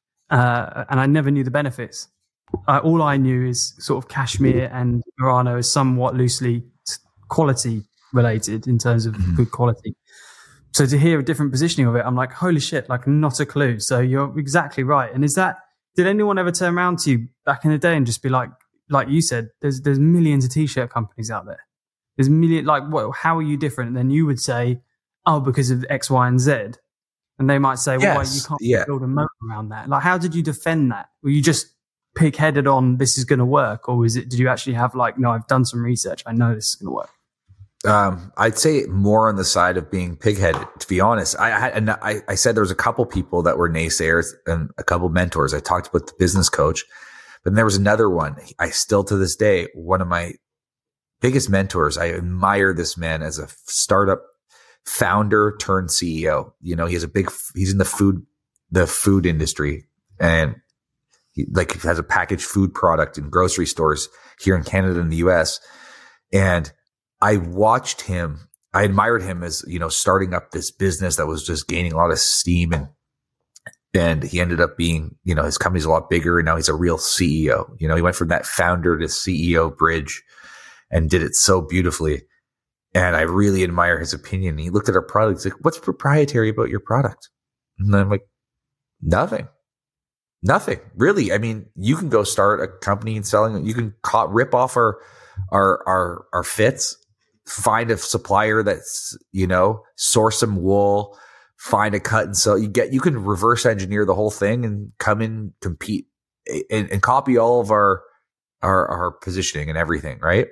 Uh, and I never knew the benefits. Uh, all I knew is sort of Cashmere and Murano is somewhat loosely quality related in terms of mm-hmm. good quality. So to hear a different positioning of it, I'm like, holy shit, like not a clue. So you're exactly right. And is that, did anyone ever turn around to you back in the day and just be like, like you said, there's there's millions of t-shirt companies out there. There's million, like, what, how are you different? And then you would say, oh, because of X, Y, and Z. And they might say, well, yes. you can't yeah. build a moat around that. Like, how did you defend that? Were you just pig-headed on this is going to work? Or was it, did you actually have like, no, I've done some research. I know this is going to work. Um, I'd say more on the side of being pig-headed, to be honest. I had, and I, I said there was a couple people that were naysayers and a couple mentors. I talked with the business coach, but then there was another one. I still to this day, one of my biggest mentors. I admire this man as a startup founder turned C E O. You know, he has a big, he's in the food, the food industry, and he like has a packaged food product in grocery stores here in Canada and the U S. And I watched him, I admired him as, you know, starting up this business that was just gaining a lot of steam, and, and he ended up being, you know, his company's a lot bigger and now he's a real C E O. You know, he went from that founder to C E O bridge and did it so beautifully. And I really admire his opinion. He looked at our product. He's like, what's proprietary about your product? And I'm like, nothing, nothing really. I mean, you can go start a company and selling, you can caught, rip off our, our, our, our fits, find a supplier that's, you know, source some wool, find a cut and sell. You get, you can reverse engineer the whole thing and come in, compete and, and copy all of our, our, our positioning and everything. Right.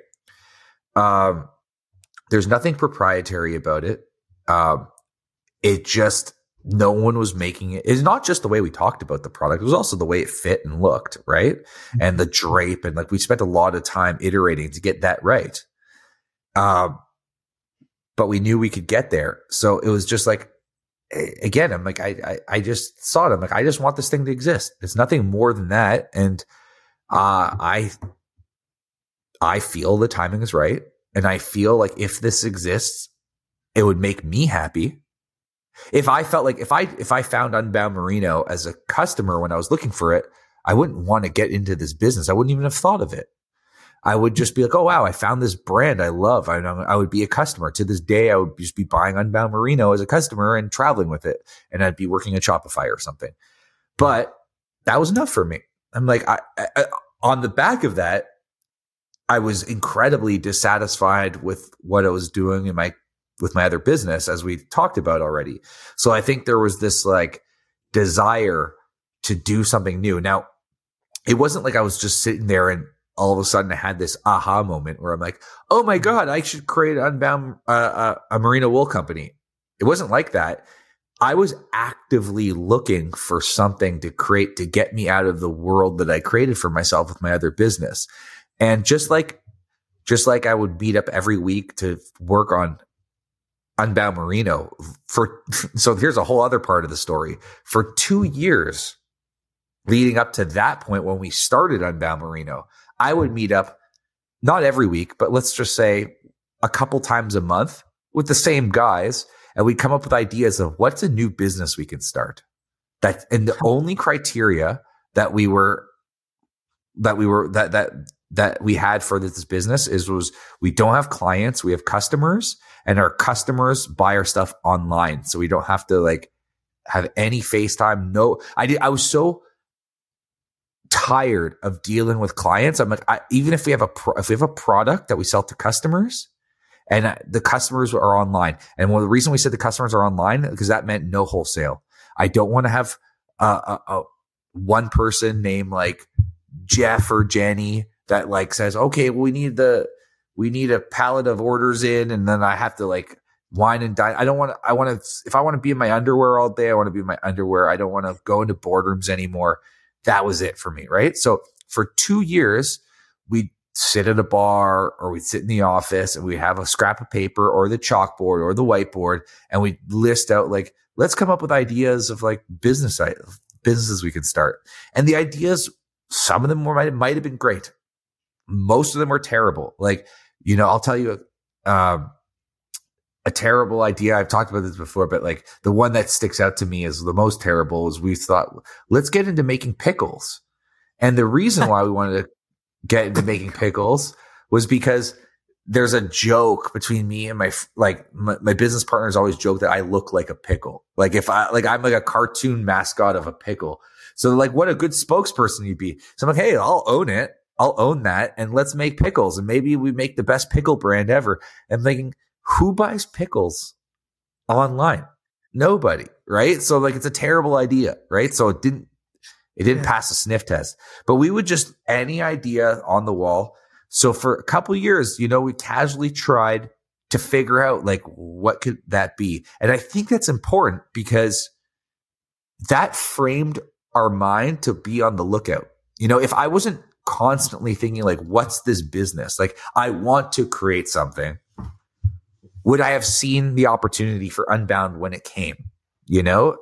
Um, there's nothing proprietary about it. Um, it just, no one was making it. It's not just the way we talked about the product. It was also the way it fit and looked, right? And the drape. And like, we spent a lot of time iterating to get that right. Um, but we knew we could get there. So it was just like, again, I'm like, I, I, I just saw it. I'm like, I just want this thing to exist. It's nothing more than that. And, uh, I, I feel the timing is right. And I feel like if this exists, it would make me happy. If I felt like if I if I found Unbound Merino as a customer when I was looking for it, I wouldn't want to get into this business. I wouldn't even have thought of it. I would just be like, oh, wow, I found this brand I love. I, I would be a customer. To this day, I would just be buying Unbound Merino as a customer and traveling with it. And I'd be working at Shopify or something. But that was enough for me. I'm like, I, I, on the back of that, I was incredibly dissatisfied with what I was doing in my with my other business, as we talked about already. So I think there was this like desire to do something new. Now, it wasn't like I was just sitting there and all of a sudden I had this aha moment where I'm like, oh my God, I should create an Unbound, uh, uh, a merino wool company. It wasn't like that. I was actively looking for something to create to get me out of the world that I created for myself with my other business. And just like, just like I would beat up every week to work on Unbound Merino for, so here's a whole other part of the story. For two years leading up to that point, when we started Unbound Merino, I would meet up not every week, but let's just say a couple times a month with the same guys. And we'd come up with ideas of what's a new business we can start. That, and the only criteria that we were, that we were, that, that, that we had for this business is was we don't have clients, we have customers, and our customers buy our stuff online. So we don't have to like have any FaceTime. No, I did. I was so tired of dealing with clients. I'm like, I, even if we have a, pro, if we have a product that we sell to customers and the customers are online. And one of the reason we said the customers are online, because that meant no wholesale. I don't want to have uh, a, a one person named like Jeff or Jenny that like says, okay, well, we need the, we need a pallet of orders in. And then I have to like wine and dine. I don't want to, I want to, if I want to be in my underwear all day, I want to be in my underwear. I don't want to go into boardrooms anymore. That was it for me. Right. So for two years, we'd sit at a bar or we'd sit in the office and we have a scrap of paper or the chalkboard or the whiteboard. And we list out like, let's come up with ideas of like business businesses we could start. And the ideas, some of them were, might, might have been great. Most of them were terrible. Like, you know, I'll tell you, um, a terrible idea. I've talked about this before, but like the one that sticks out to me as the most terrible is we thought, let's get into making pickles. And the reason why we wanted to get into making pickles was because there's a joke between me and my, like my, my business partners always joke that I look like a pickle. Like if I, like I'm like a cartoon mascot of a pickle. So like what a good spokesperson you'd be. So I'm like, hey, I'll own it. I'll own that. And let's make pickles. And maybe we make the best pickle brand ever. And thinking, who buys pickles online? Nobody, right? So like it's a terrible idea, right? So it didn't, it didn't yeah. pass the sniff test, but we would just, any idea on the wall. So for a couple of years, you know, we casually tried to figure out like, what could that be? And I think that's important because that framed our mind to be on the lookout. You know, if I wasn't constantly thinking like, what's this business? Like I want to create something. Would I have seen the opportunity for Unbound when it came? You know,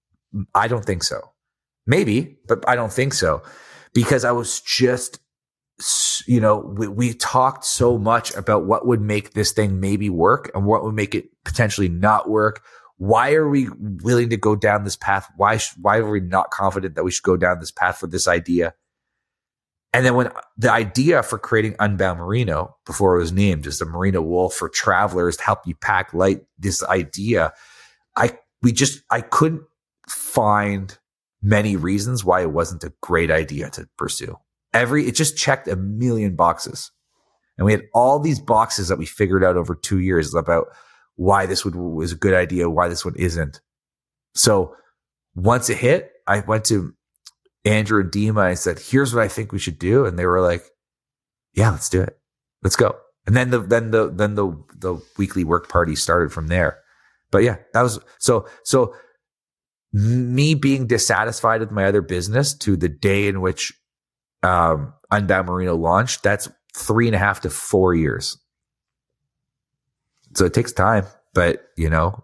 I don't think so. Maybe, but I don't think so because I was just, you know, we, we talked so much about what would make this thing maybe work and what would make it potentially not work. Why are we willing to go down this path? Why, sh- why are we not confident that we should go down this path for this idea? And then when the idea for creating Unbound Merino, before it was named, just a merino wool for travelers to help you pack light, this idea, I, we just, I couldn't find many reasons why it wasn't a great idea to pursue. Every, it just checked a million boxes. And we had all these boxes that we figured out over two years about why this would, was a good idea, why this one isn't. So once it hit, I went to Andrew and Dima. I said, here's what I think we should do. And they were like, yeah, let's do it. Let's go. And then the, then the, then the, the weekly work party started from there. But yeah, that was so, so me being dissatisfied with my other business to the day in which, um, Unbound Merino launched, that's three and a half to four years. So it takes time, but you know,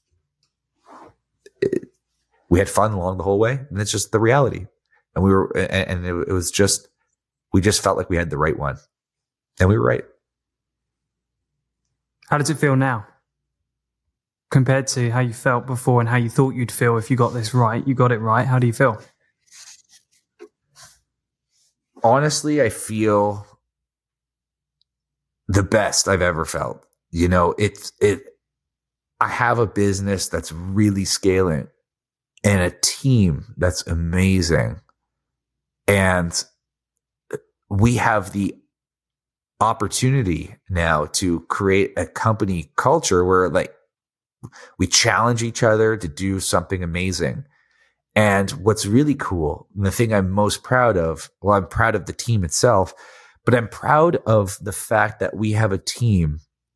it, we had fun along the whole way and it's just the reality. And we were, and it, it was just, we just felt like we had the right one and we were right. How does it feel now compared to how you felt before and how you thought you'd feel if you got this right? You got it right. How do you feel? Honestly, I feel the best I've ever felt. You know, it's, it, I have a business that's really scaling and a team that's amazing. And we have the opportunity now to create a company culture where like we challenge each other to do something amazing. And what's really cool, and the thing I'm most proud of, well, I'm proud of the team itself, but I'm proud of the fact that we have a team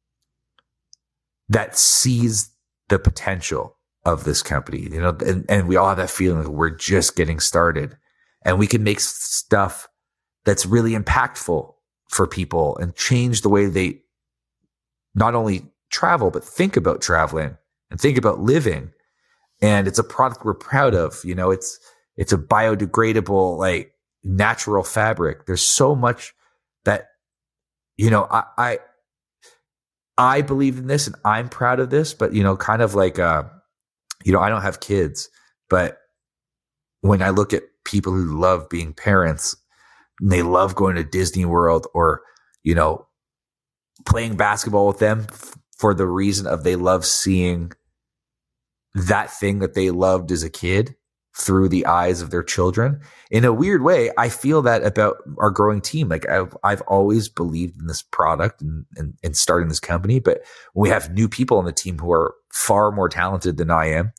that sees the potential of this company, you know, and, and we all have that feeling that we're just getting started and we can make stuff that's really impactful for people and change the way they not only travel, but think about traveling and think about living. And it's a product we're proud of. You know, it's, it's a biodegradable, like natural fabric. There's so much that, you know, I, I, I believe in this and I'm proud of this, but you know, kind of like, uh, you know, I don't have kids, but when I look at people who love being parents and they love going to Disney World or, you know, playing basketball with them f- for the reason of they love seeing that thing that they loved as a kid through the eyes of their children. In a weird way, I feel that about our growing team. Like I've, I've always believed in this product and, and, and starting this company, but when we have new people on the team who are far more talented than I am,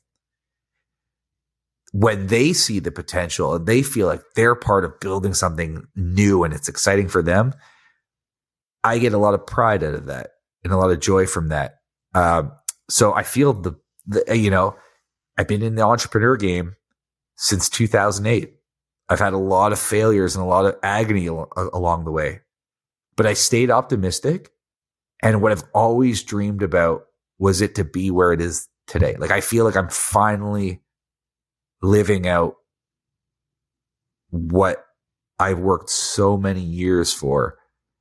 when they see the potential and they feel like they're part of building something new and it's exciting for them, I get a lot of pride out of that and a lot of joy from that. Um, so I feel the, the, you know, I've been in the entrepreneur game since two thousand eight. I've had a lot of failures and a lot of agony al- along the way, but I stayed optimistic. And what I've always dreamed about was it to be where it is today. Like I feel like I'm finally living out what I've worked so many years for.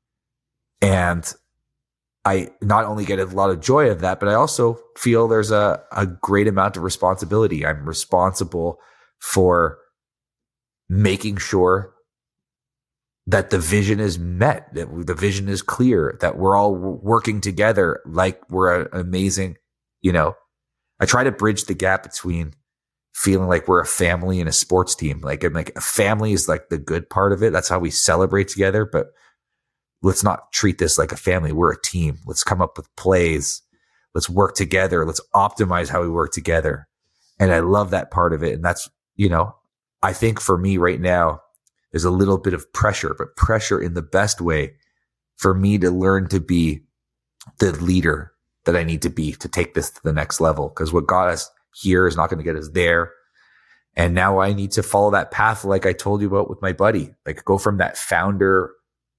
And I not only get a lot of joy of that, but I also feel there's a, a great amount of responsibility. I'm responsible for making sure that the vision is met, that the vision is clear, that we're all working together like we're an amazing, you know, I try to bridge the gap between feeling like we're a family and a sports team. Like, I'm like, a family is like the good part of it. That's how we celebrate together. But let's not treat this like a family. We're a team. Let's come up with plays. Let's work together. Let's optimize how we work together. And I love that part of it. And that's, you know, I think for me right now, there's a little bit of pressure, but pressure in the best way for me to learn to be the leader that I need to be to take this to the next level. Because what got us here is not going to get us there. And now I need to follow that path, like I told you about with my buddy, like go from that founder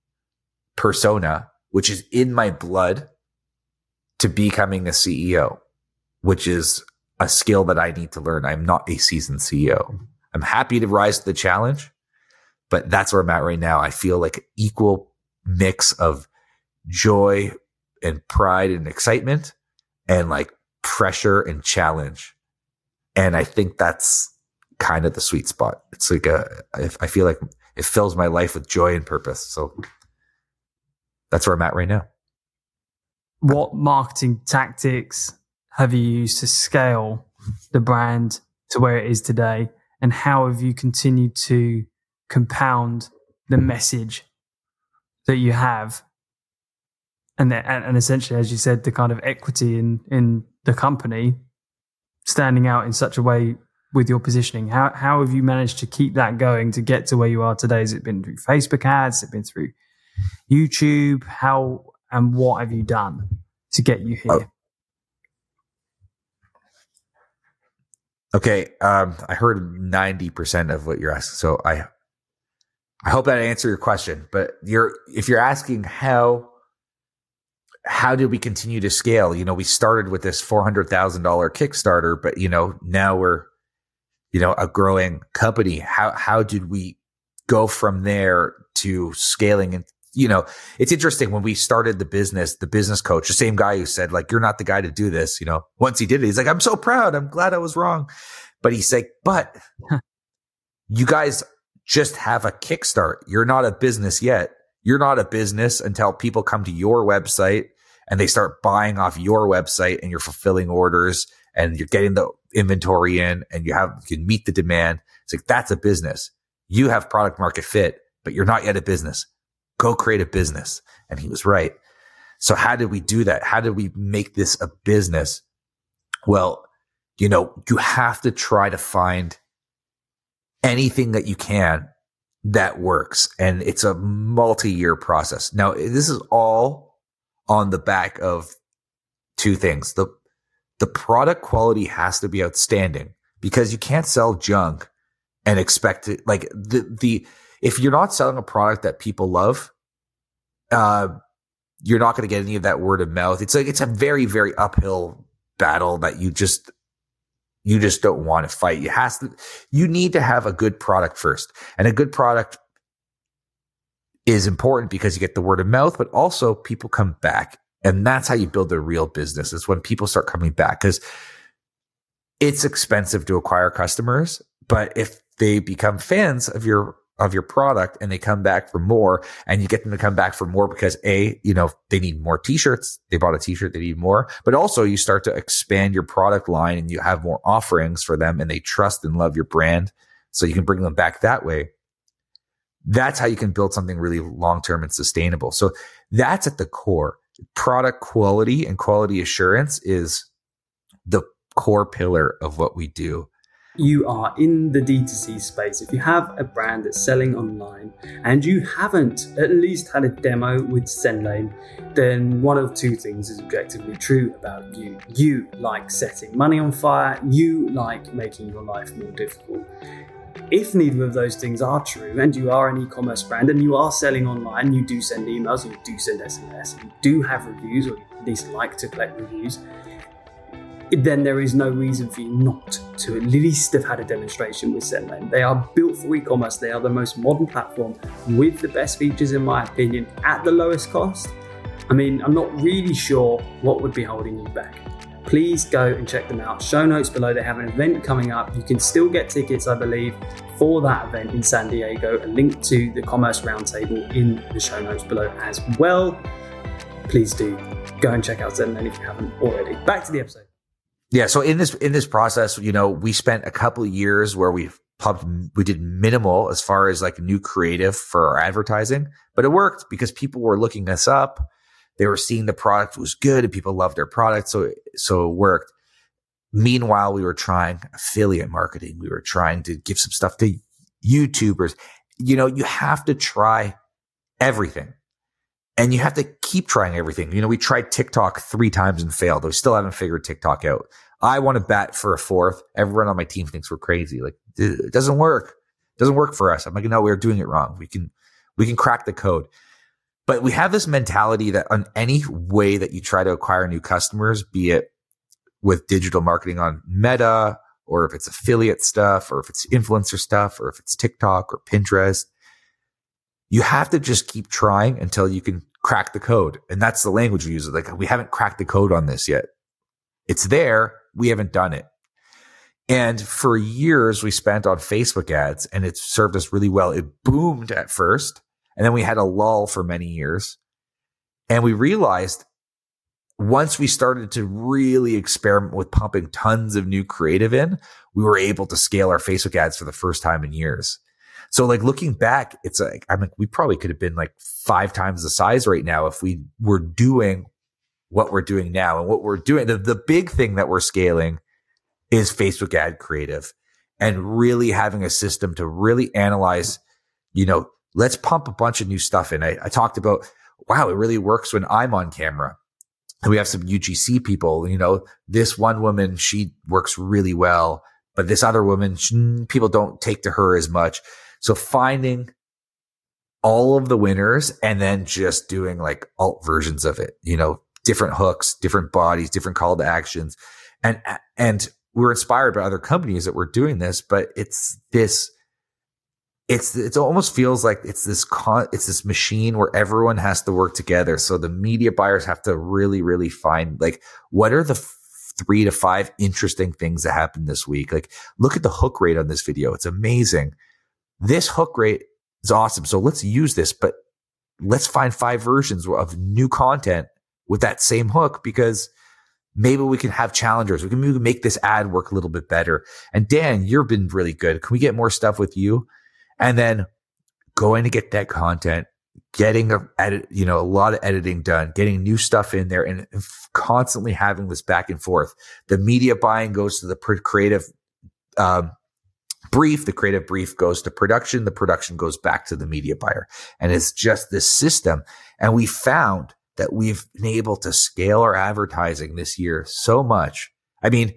persona, which is in my blood, to becoming a C E O, which is a skill that I need to learn. I'm not a seasoned C E O. I'm happy to rise to the challenge, but that's where I'm at right now. I feel like an equal mix of joy and pride and excitement and like pressure and challenge. And I think that's kind of the sweet spot. It's like a, I feel like it fills my life with joy and purpose. So that's where I'm at right now. What marketing tactics have you used to scale the brand to where it is today? And how have you continued to compound the message that you have? And, the, and, and essentially, as you said, the kind of equity in, in the company standing out in such a way with your positioning. How how have you managed to keep that going to get to where you are today? Has it been through Facebook ads? Has it been through YouTube? How and what have you done to get you here? Oh. Okay, um, I heard ninety percent of what you're asking, so I I hope that answered your question. But you're if you're asking how how did we continue to scale? You know, we started with this four hundred thousand dollars Kickstarter, but you know now we're you know a growing company. How how did we go from there to scaling? And you know, it's interesting when we started the business, the business coach, the same guy who said, like, you're not the guy to do this. You know, once he did it, he's like, I'm so proud. I'm glad I was wrong. But he's like, but you guys just have a kickstart. You're not a business yet. You're not a business until people come to your website and they start buying off your website and you're fulfilling orders and you're getting the inventory in and you have, you can meet the demand. It's like, that's a business. You have product market fit, but you're not yet a business. Go create a business. And he was right. So how did we do that? How did we make this a business? Well, you know, you have to try to find anything that you can that works. And it's a multi-year process. Now, this is all on the back of two things. The, the product quality has to be outstanding because you can't sell junk and expect it. Like the, the, if you're not selling a product that people love, uh, you're not going to get any of that word of mouth. It's like, it's a very, very uphill battle that you just, you just don't want to fight. You has to, you need to have a good product first. And a good product is important because you get the word of mouth, but also people come back. And that's how you build a real business, is when people start coming back, because it's expensive to acquire customers. But if they become fans of your of your product and they come back for more, and you get them to come back for more because A, you know, they need more t-shirts. They bought a t-shirt, they need more, but also you start to expand your product line and you have more offerings for them and they trust and love your brand. So you can bring them back that way. That's how you can build something really long-term and sustainable. So that's at the core. Product quality and quality assurance is the core pillar of what we do. You are in the D two C space. If you have a brand that's selling online and you haven't at least had a demo with SendLane, then one of two things is objectively true about you. You like setting money on fire. You like making your life more difficult. If neither of those things are true, and you are an e-commerce brand and you are selling online, you do send emails, you do send S M S, you do have reviews, or at least like to collect reviews, then there is no reason for you not to at least have had a demonstration with Zenlane. They are built for e-commerce. They are the most modern platform with the best features, in my opinion, at the lowest cost. I mean, I'm not really sure what would be holding you back. Please go and check them out. Show notes below. They have an event coming up. You can still get tickets, I believe, for that event in San Diego. A link to the Commerce Roundtable in the show notes below as well. Please do go and check out Zenlane if you haven't already. Back to the episode. Yeah. So in this, in this process, you know, we spent a couple of years where we pumped, we did minimal as far as like new creative for our advertising, but it worked because people were looking us up. They were seeing the product was good and people loved their product. So, so it worked. Meanwhile, we were trying affiliate marketing. We were trying to give some stuff to YouTubers. You know, you have to try everything. And you have to keep trying everything. You know, we tried TikTok three times and failed. We still haven't figured TikTok out. I want to bat for a fourth. Everyone on my team thinks we're crazy. Like, it doesn't work. It doesn't work for us. I'm like, no, we're doing it wrong. We can, we can crack the code. But we have this mentality that on any way that you try to acquire new customers, be it with digital marketing on Meta, or if it's affiliate stuff, or if it's influencer stuff, or if it's TikTok or Pinterest, you have to just keep trying until you can crack the code. And that's the language we use. Like, we haven't cracked the code on this yet. It's there. We haven't done it. And for years we spent on Facebook ads and it served us really well. It boomed at first and then we had a lull for many years. And we realized once we started to really experiment with pumping tons of new creative in, we were able to scale our Facebook ads for the first time in years. So like looking back, it's like, I mean, we probably could have been like five times the size right now if we were doing what we're doing now. And what we're doing, the, the big thing that we're scaling is Facebook ad creative and really having a system to really analyze, you know, let's pump a bunch of new stuff in. I, I talked about, wow, it really works when I'm on camera. And we have some U G C people, you know, this one woman, she works really well, but this other woman, she, people don't take to her as much. So finding all of the winners and then just doing like alt versions of it, you know, different hooks, different bodies, different call to actions. And, and we're inspired by other companies that were doing this, but it's this, it's, it almost feels like it's this con, it's this machine where everyone has to work together. So the media buyers have to really, really find like, what are the f- three to five interesting things that happened this week? Like, look at the hook rate on this video. It's amazing. This hook rate is awesome. So let's use this, but let's find five versions of new content with that same hook because maybe we can have challengers. We can maybe make this ad work a little bit better. And Dan, you've been really good. Can we get more stuff with you? And then going to get that content, getting a edit, you know, a lot of editing done, getting new stuff in there and constantly having this back and forth. The media buying goes to the creative, um, brief, the creative brief goes to production, the production goes back to the media buyer. And it's just this system. And we found that we've been able to scale our advertising this year so much. I mean,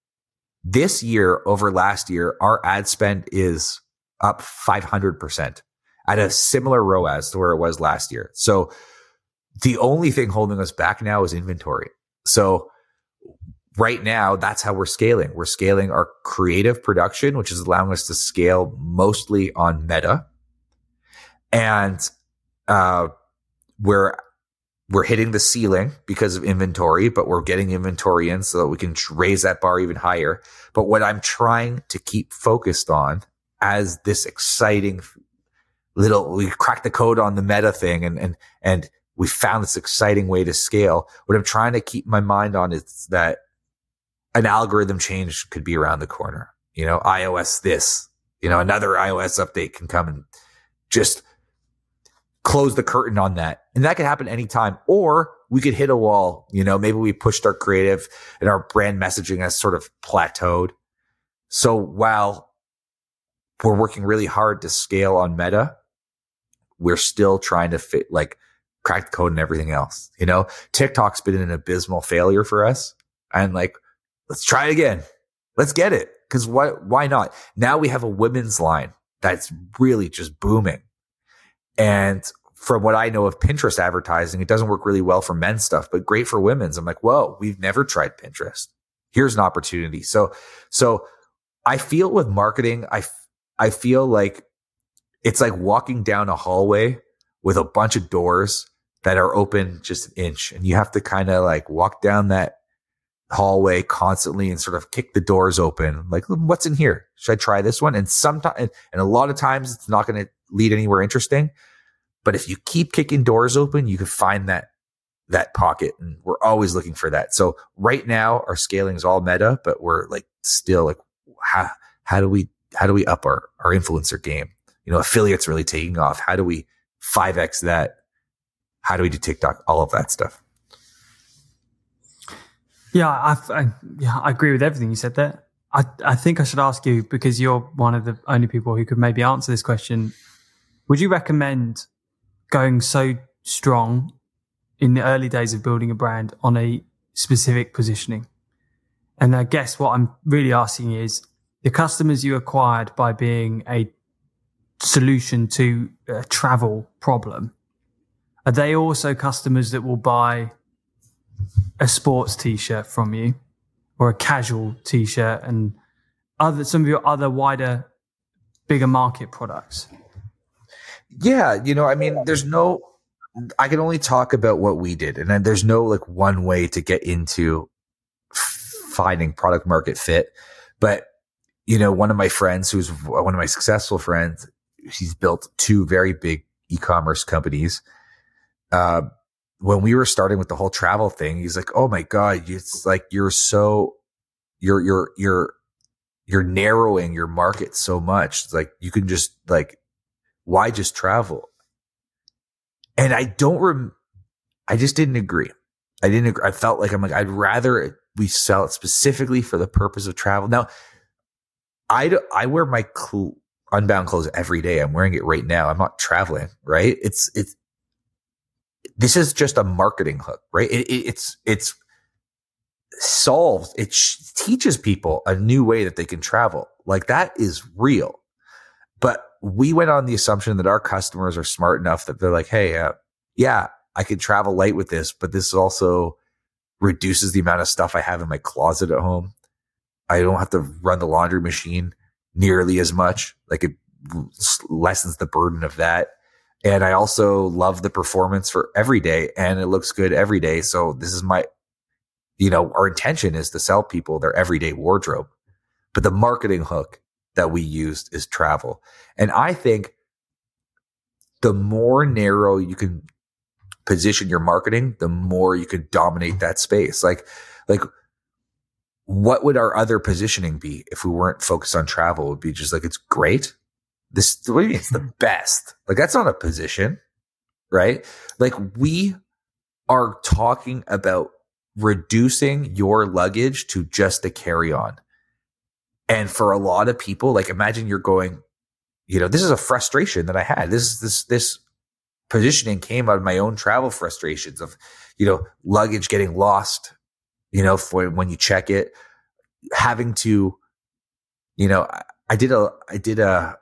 this year over last year, our ad spend is up five hundred percent at a similar R O A S to where it was last year. So the only thing holding us back now is inventory. So right now, that's how we're scaling. We're scaling our creative production, which is allowing us to scale mostly on Meta. And uh, we're we're hitting the ceiling because of inventory, but we're getting inventory in so that we can raise that bar even higher. But what I'm trying to keep focused on as this exciting little, we cracked the code on the Meta thing and and and we found this exciting way to scale. What I'm trying to keep my mind on is that an algorithm change could be around the corner. You know, iOS this, you know, another iOS update can come and just close the curtain on that. And that could happen anytime. Or we could hit a wall. You know, maybe we pushed our creative and our brand messaging has sort of plateaued. So while we're working really hard to scale on Meta, we're still trying to fit, like, crack the code and everything else. You know, TikTok's been an abysmal failure for us. And like, let's try it again. Let's get it. Cause what, why not? Now we have a women's line that's really just booming. And from what I know of Pinterest advertising, it doesn't work really well for men's stuff, but great for women's. I'm like, whoa, we've never tried Pinterest. Here's an opportunity. So, so I feel with marketing, I, I feel like it's like walking down a hallway with a bunch of doors that are open just an inch. And you have to kind of like walk down that hallway constantly and sort of kick the doors open. Like, what's in here? Should I try this one? And sometimes, and, and a lot of times it's not going to lead anywhere interesting. But if you keep kicking doors open, you can find that, that pocket. And we're always looking for that. So right now our scaling is all Meta, but we're like still like, how, how do we, how do we up our, our influencer game? You know, affiliates really taking off. How do we five X that? How do we do TikTok? All of that stuff. Yeah, I, I, yeah, I agree with everything you said there. I, I think I should ask you, because you're one of the only people who could maybe answer this question. Would you recommend going so strong in the early days of building a brand on a specific positioning? And I guess what I'm really asking is, the customers you acquired by being a solution to a travel problem, are they also customers that will buy a sports t-shirt from you or a casual t-shirt and other some of your other wider, bigger market products? Yeah, you know, I mean, there's no, I can only talk about what we did, and then there's no like one way to get into finding product market fit. But you know, one of my friends, who's one of my successful friends, he's built two very big e-commerce companies. Uh, when we were starting with the whole travel thing, he's like, "Oh my God, it's like you're so, you're you're you're you're narrowing your market so much. It's like you can just like, why just travel?" And I don't rem, I just didn't agree. I didn't agree. I felt like I'm like I'd rather we sell it specifically for the purpose of travel. Now, I do, I wear my cl- Unbound clothes every day. I'm wearing it right now. I'm not traveling, right? It's it's. This is just a marketing hook, right? It, it, it's it's solves, it sh- teaches people a new way that they can travel. Like, that is real. But we went on the assumption that our customers are smart enough that they're like, hey, uh, yeah, I could travel light with this, but this also reduces the amount of stuff I have in my closet at home. I don't have to run the laundry machine nearly as much. Like, it lessens the burden of that. And I also love the performance for every day, and it looks good every day. So this is my, you know, our intention is to sell people their everyday wardrobe. But the marketing hook that we used is travel. And I think the more narrow you can position your marketing, the more you could dominate that space. Like, like what would our other positioning be if we weren't focused on travel? It would be just like, it's great. This, what do you mean it's the best? Like, that's not a position, right? Like, we are talking about reducing your luggage to just a carry-on. And for a lot of people, like, imagine you're going, you know, this is a frustration that I had. This, this, this positioning came out of my own travel frustrations of, you know, luggage getting lost, you know, for when you check it, having to, you know, I, I did a, I did a,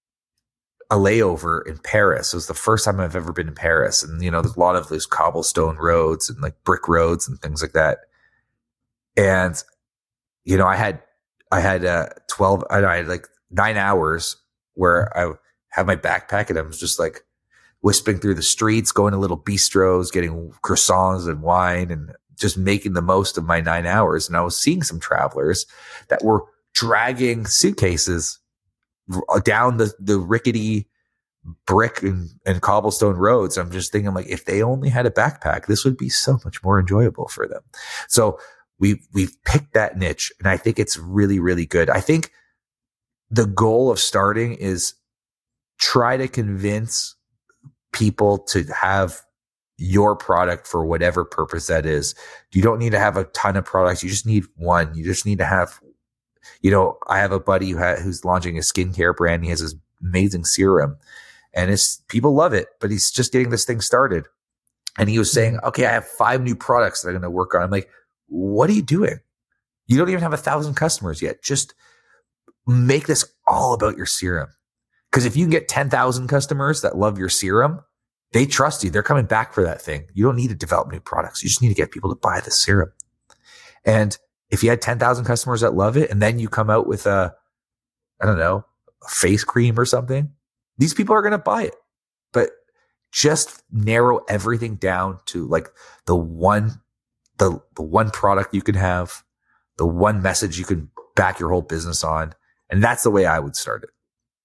a layover in Paris. It was the first time I've ever been in Paris. And, you know, there's a lot of those cobblestone roads and like brick roads and things like that. And, you know, I had, I had, uh, twelve, I, I had like nine hours where I had my backpack and I was just like wisping through the streets, going to little bistros, getting croissants and wine and just making the most of my nine hours. And I was seeing some travelers that were dragging suitcases down the, the rickety brick and, and cobblestone roads. I'm just thinking, like, if they only had a backpack, this would be so much more enjoyable for them. So we've, we've picked that niche, and I think it's really, really good. I think the goal of starting is try to convince people to have your product for whatever purpose that is. You don't need to have a ton of products. You just need one. You just need to have, you know, I have a buddy who ha- who's launching a skincare brand. He has this amazing serum, and it's, people love it, but he's just getting this thing started. And he was saying, okay, I have five new products that I'm going to work on. I'm like, what are you doing? You don't even have a thousand customers yet. Just make this all about your serum. Because if you can get ten thousand customers that love your serum, they trust you. They're coming back for that thing. You don't need to develop new products. You just need to get people to buy the serum. And if you had ten thousand customers that love it, and then you come out with a, I don't know, a face cream or something, these people are going to buy it. But just narrow everything down to like the one, the, the one product you can have, the one message you can back your whole business on. And that's the way I would start it.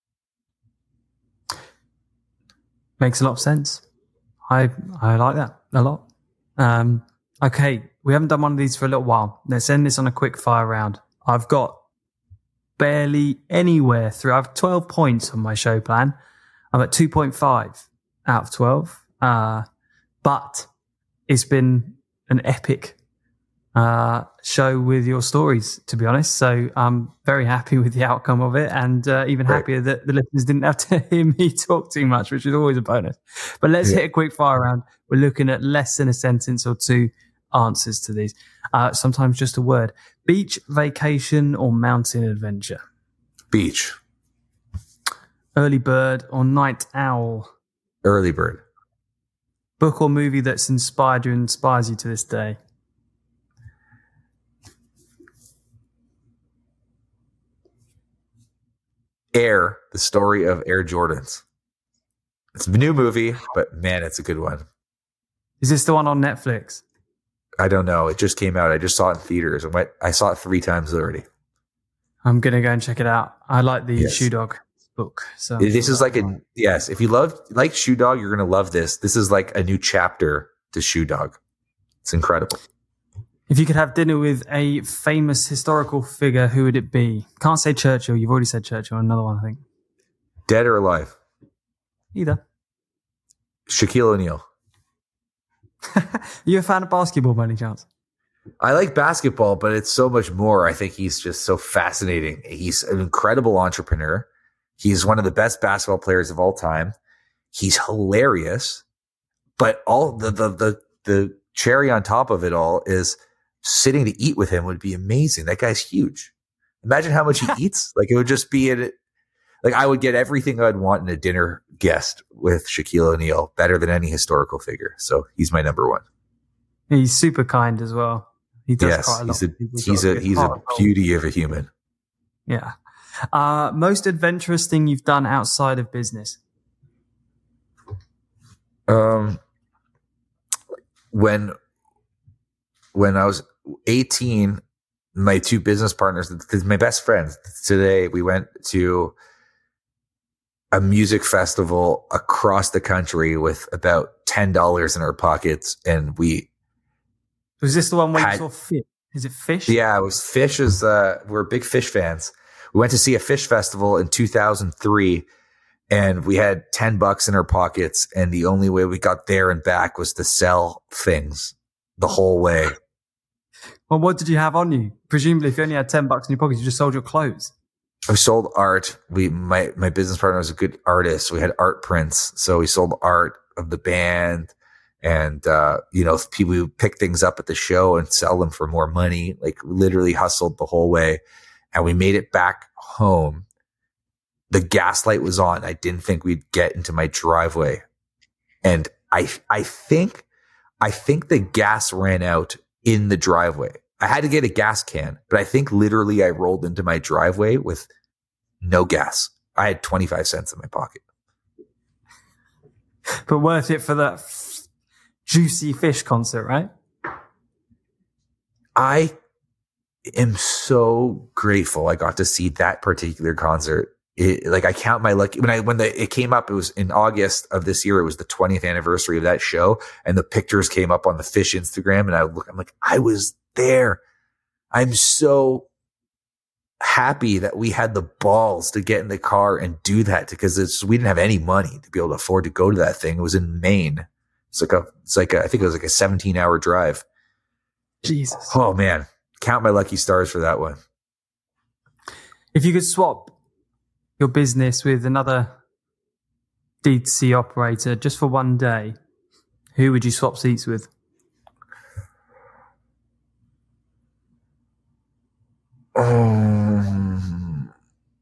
Makes a lot of sense. I I like that a lot. Um, okay, we haven't done one of these for a little while. Let's end this on a quick fire round. I've got barely anywhere through. I have twelve points on my show plan. I'm at two point five out of twelve. Uh, but it's been an epic uh, show with your stories, to be honest. So I'm very happy with the outcome of it, and uh, even Great. happier that the listeners didn't have to hear me talk too much, which is always a bonus. But let's yeah. hit a quick fire round. We're looking at less than a sentence or two answers to these. Uh, sometimes just a word. Beach, vacation, or mountain adventure? Beach. Early bird or night owl? Early bird. Book or movie that's inspired you and inspires you to this day? Air, the story of Air Jordans. It's a new movie, but man, it's a good one. Is this the one on Netflix? I don't know. It just came out. I just saw it in theaters. I went. I saw it three times already. I'm gonna go and check it out. I like the yes. Shoe Dog book. So this is like a yes. If you love like Shoe Dog, you're gonna love this. This is like a new chapter to Shoe Dog. It's incredible. If you could have dinner with a famous historical figure, who would it be? Can't say Churchill. You've already said Churchill. Another one, I think. Dead or alive? Either. Shaquille O'Neal. Are you a fan of basketball by any chance? I like basketball, but it's so much more. I think he's just so fascinating. He's an incredible entrepreneur. He's one of the best basketball players of all time. He's hilarious, but all the the the, the cherry on top of it all is sitting to eat with him would be amazing. That guy's huge. Imagine how much he eats. Like it would just be in it. Like I would get everything I'd want in a dinner guest with Shaquille O'Neal, better than any historical figure. So he's my number one. He's super kind as well. He does yes, quite a lot. He's a he's a, he's a beauty of a human. Yeah. Uh, most adventurous thing you've done outside of business? Um, when when I was eighteen, my two business partners, because my best friends today, we went to a music festival across the country with about ten dollars in our pockets. And we, was this the one where had, you saw fish? Is it Fish? Yeah, it was Fish. Is, uh, we're big Fish fans. We went to see a Fish festival in two thousand three and we had ten bucks in our pockets. And the only way we got there and back was to sell things the whole way. Well, what did you have on you? Presumably, if you only had ten bucks in your pockets, you just sold your clothes. We sold art. We, my, my business partner was a good artist. We had art prints. So we sold art of the band and, uh, you know, people would pick things up at the show and sell them for more money, like literally hustled the whole way. And we made it back home. The gas light was on. I didn't think we'd get into my driveway. And I, I think, I think the gas ran out in the driveway. I had to get a gas can, but I think literally I rolled into my driveway with no gas. I had twenty-five cents in my pocket. But worth it for that f- juicy Fish concert, right? I am so grateful I got to see that particular concert. It, like I count my lucky when I when the it came up, it was in August of this year. It was the twentieth anniversary of that show, and the pictures came up on the Fish Instagram, and I look, I'm like, I was there. I'm so happy that we had the balls to get in the car and do that because it's we didn't have any money to be able to afford to go to that thing. It was in Maine. It's like a it's like a, I think it was like a seventeen hour drive. Jesus. Oh man, count my lucky stars for that one. If you could swap your business with another D two C operator just for one day, who would you swap seats with? Um,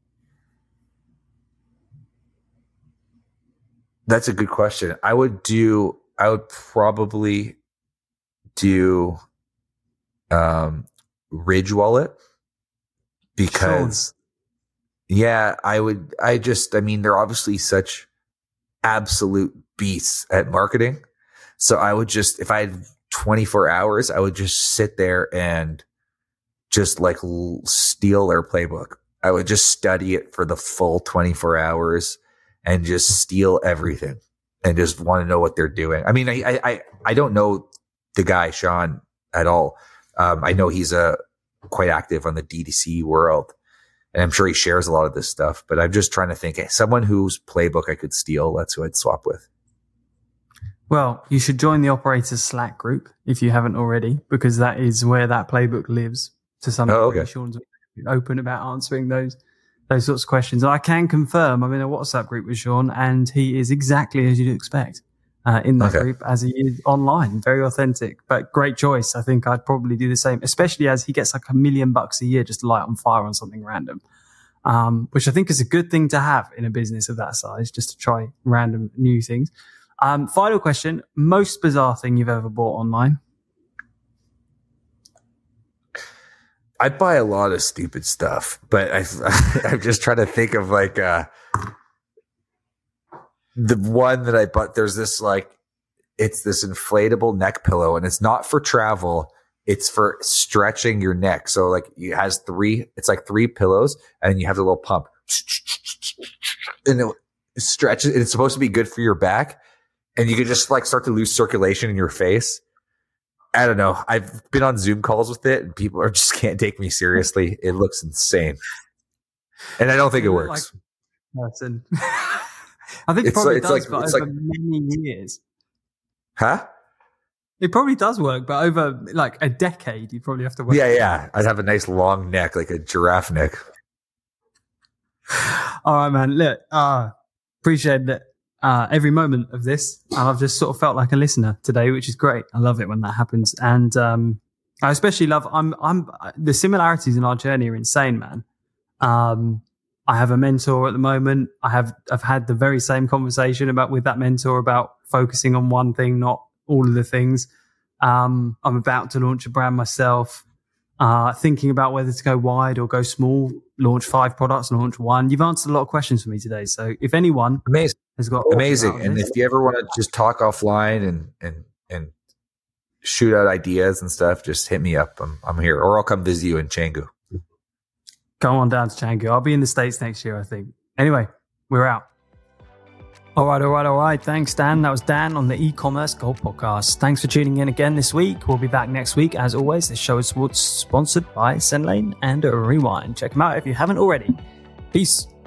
that's a good question. I would do, I would probably do, um, Ridge Wallet because, Sean. yeah, I would, I just, I mean, they're obviously such absolute beasts at marketing. So I would just, if I had twenty-four hours, I would just sit there and just like l- steal their playbook. I would just study it for the full twenty-four hours and just steal everything and just want to know what they're doing. I mean, I, I, I don't know the guy, Sean, at all. Um, I know he's a quite active on the D T C world, and I'm sure he shares a lot of this stuff, but I'm just trying to think, hey, someone whose playbook I could steal, that's who I'd swap with. Well, you should join the Operators Slack group if you haven't already, because that is where that playbook lives to some oh, degree. okay. Sean's open about answering those those sorts of questions. And I can confirm I'm in a WhatsApp group with Sean, and he is exactly as you'd expect uh, in that okay. group as he is online. Very authentic, but great choice. I think I'd probably do the same, especially as he gets like a million bucks a year just to light on fire on something random, um, which I think is a good thing to have in a business of that size, just to try random new things. Um, final question, most bizarre thing you've ever bought online? I buy a lot of stupid stuff, but I, I'm just trying to think of like uh, the one that I bought. There's this like, it's this inflatable neck pillow, and it's not for travel. It's for stretching your neck. So like it has three, it's like three pillows, and you have the little pump. And it stretches. It's supposed to be good for your back. And you could just like start to lose circulation in your face. I don't know. I've been on Zoom calls with it, and people are just can't take me seriously. It looks insane, and I don't think it works. Like, I think it probably like, does, like, but over like, many years. Huh? It probably does work, but over like a decade, you probably have to work. Yeah, yeah. I'd have a nice long neck, like a giraffe neck. All right, man. Look, uh, appreciate that. Uh, every moment of this, and I've just sort of felt like a listener today, which is great. I love it when that happens. And, um, I especially love, I'm, I'm, the similarities in our journey are insane, man. Um, I have a mentor at the moment. I have, I've had the very same conversation about with that mentor about focusing on one thing, not all of the things. Um, I'm about to launch a brand myself, uh, thinking about whether to go wide or go small, launch five products, launch one. You've answered a lot of questions for me today. So if anyone, amazing. Has got amazing. And if you ever want to just talk offline and, and, and shoot out ideas and stuff, just hit me up. I'm, I'm here, or I'll come visit you in Canggu. Go on down to Canggu. I'll be in the States next year, I think. Anyway, we're out. All right, all right, all right. Thanks, Dan. That was Dan on the E-Commerce Gold Podcast. Thanks for tuning in again this week. We'll be back next week. As always, this show is sponsored by SendLane and Rewind. Check them out if you haven't already. Peace.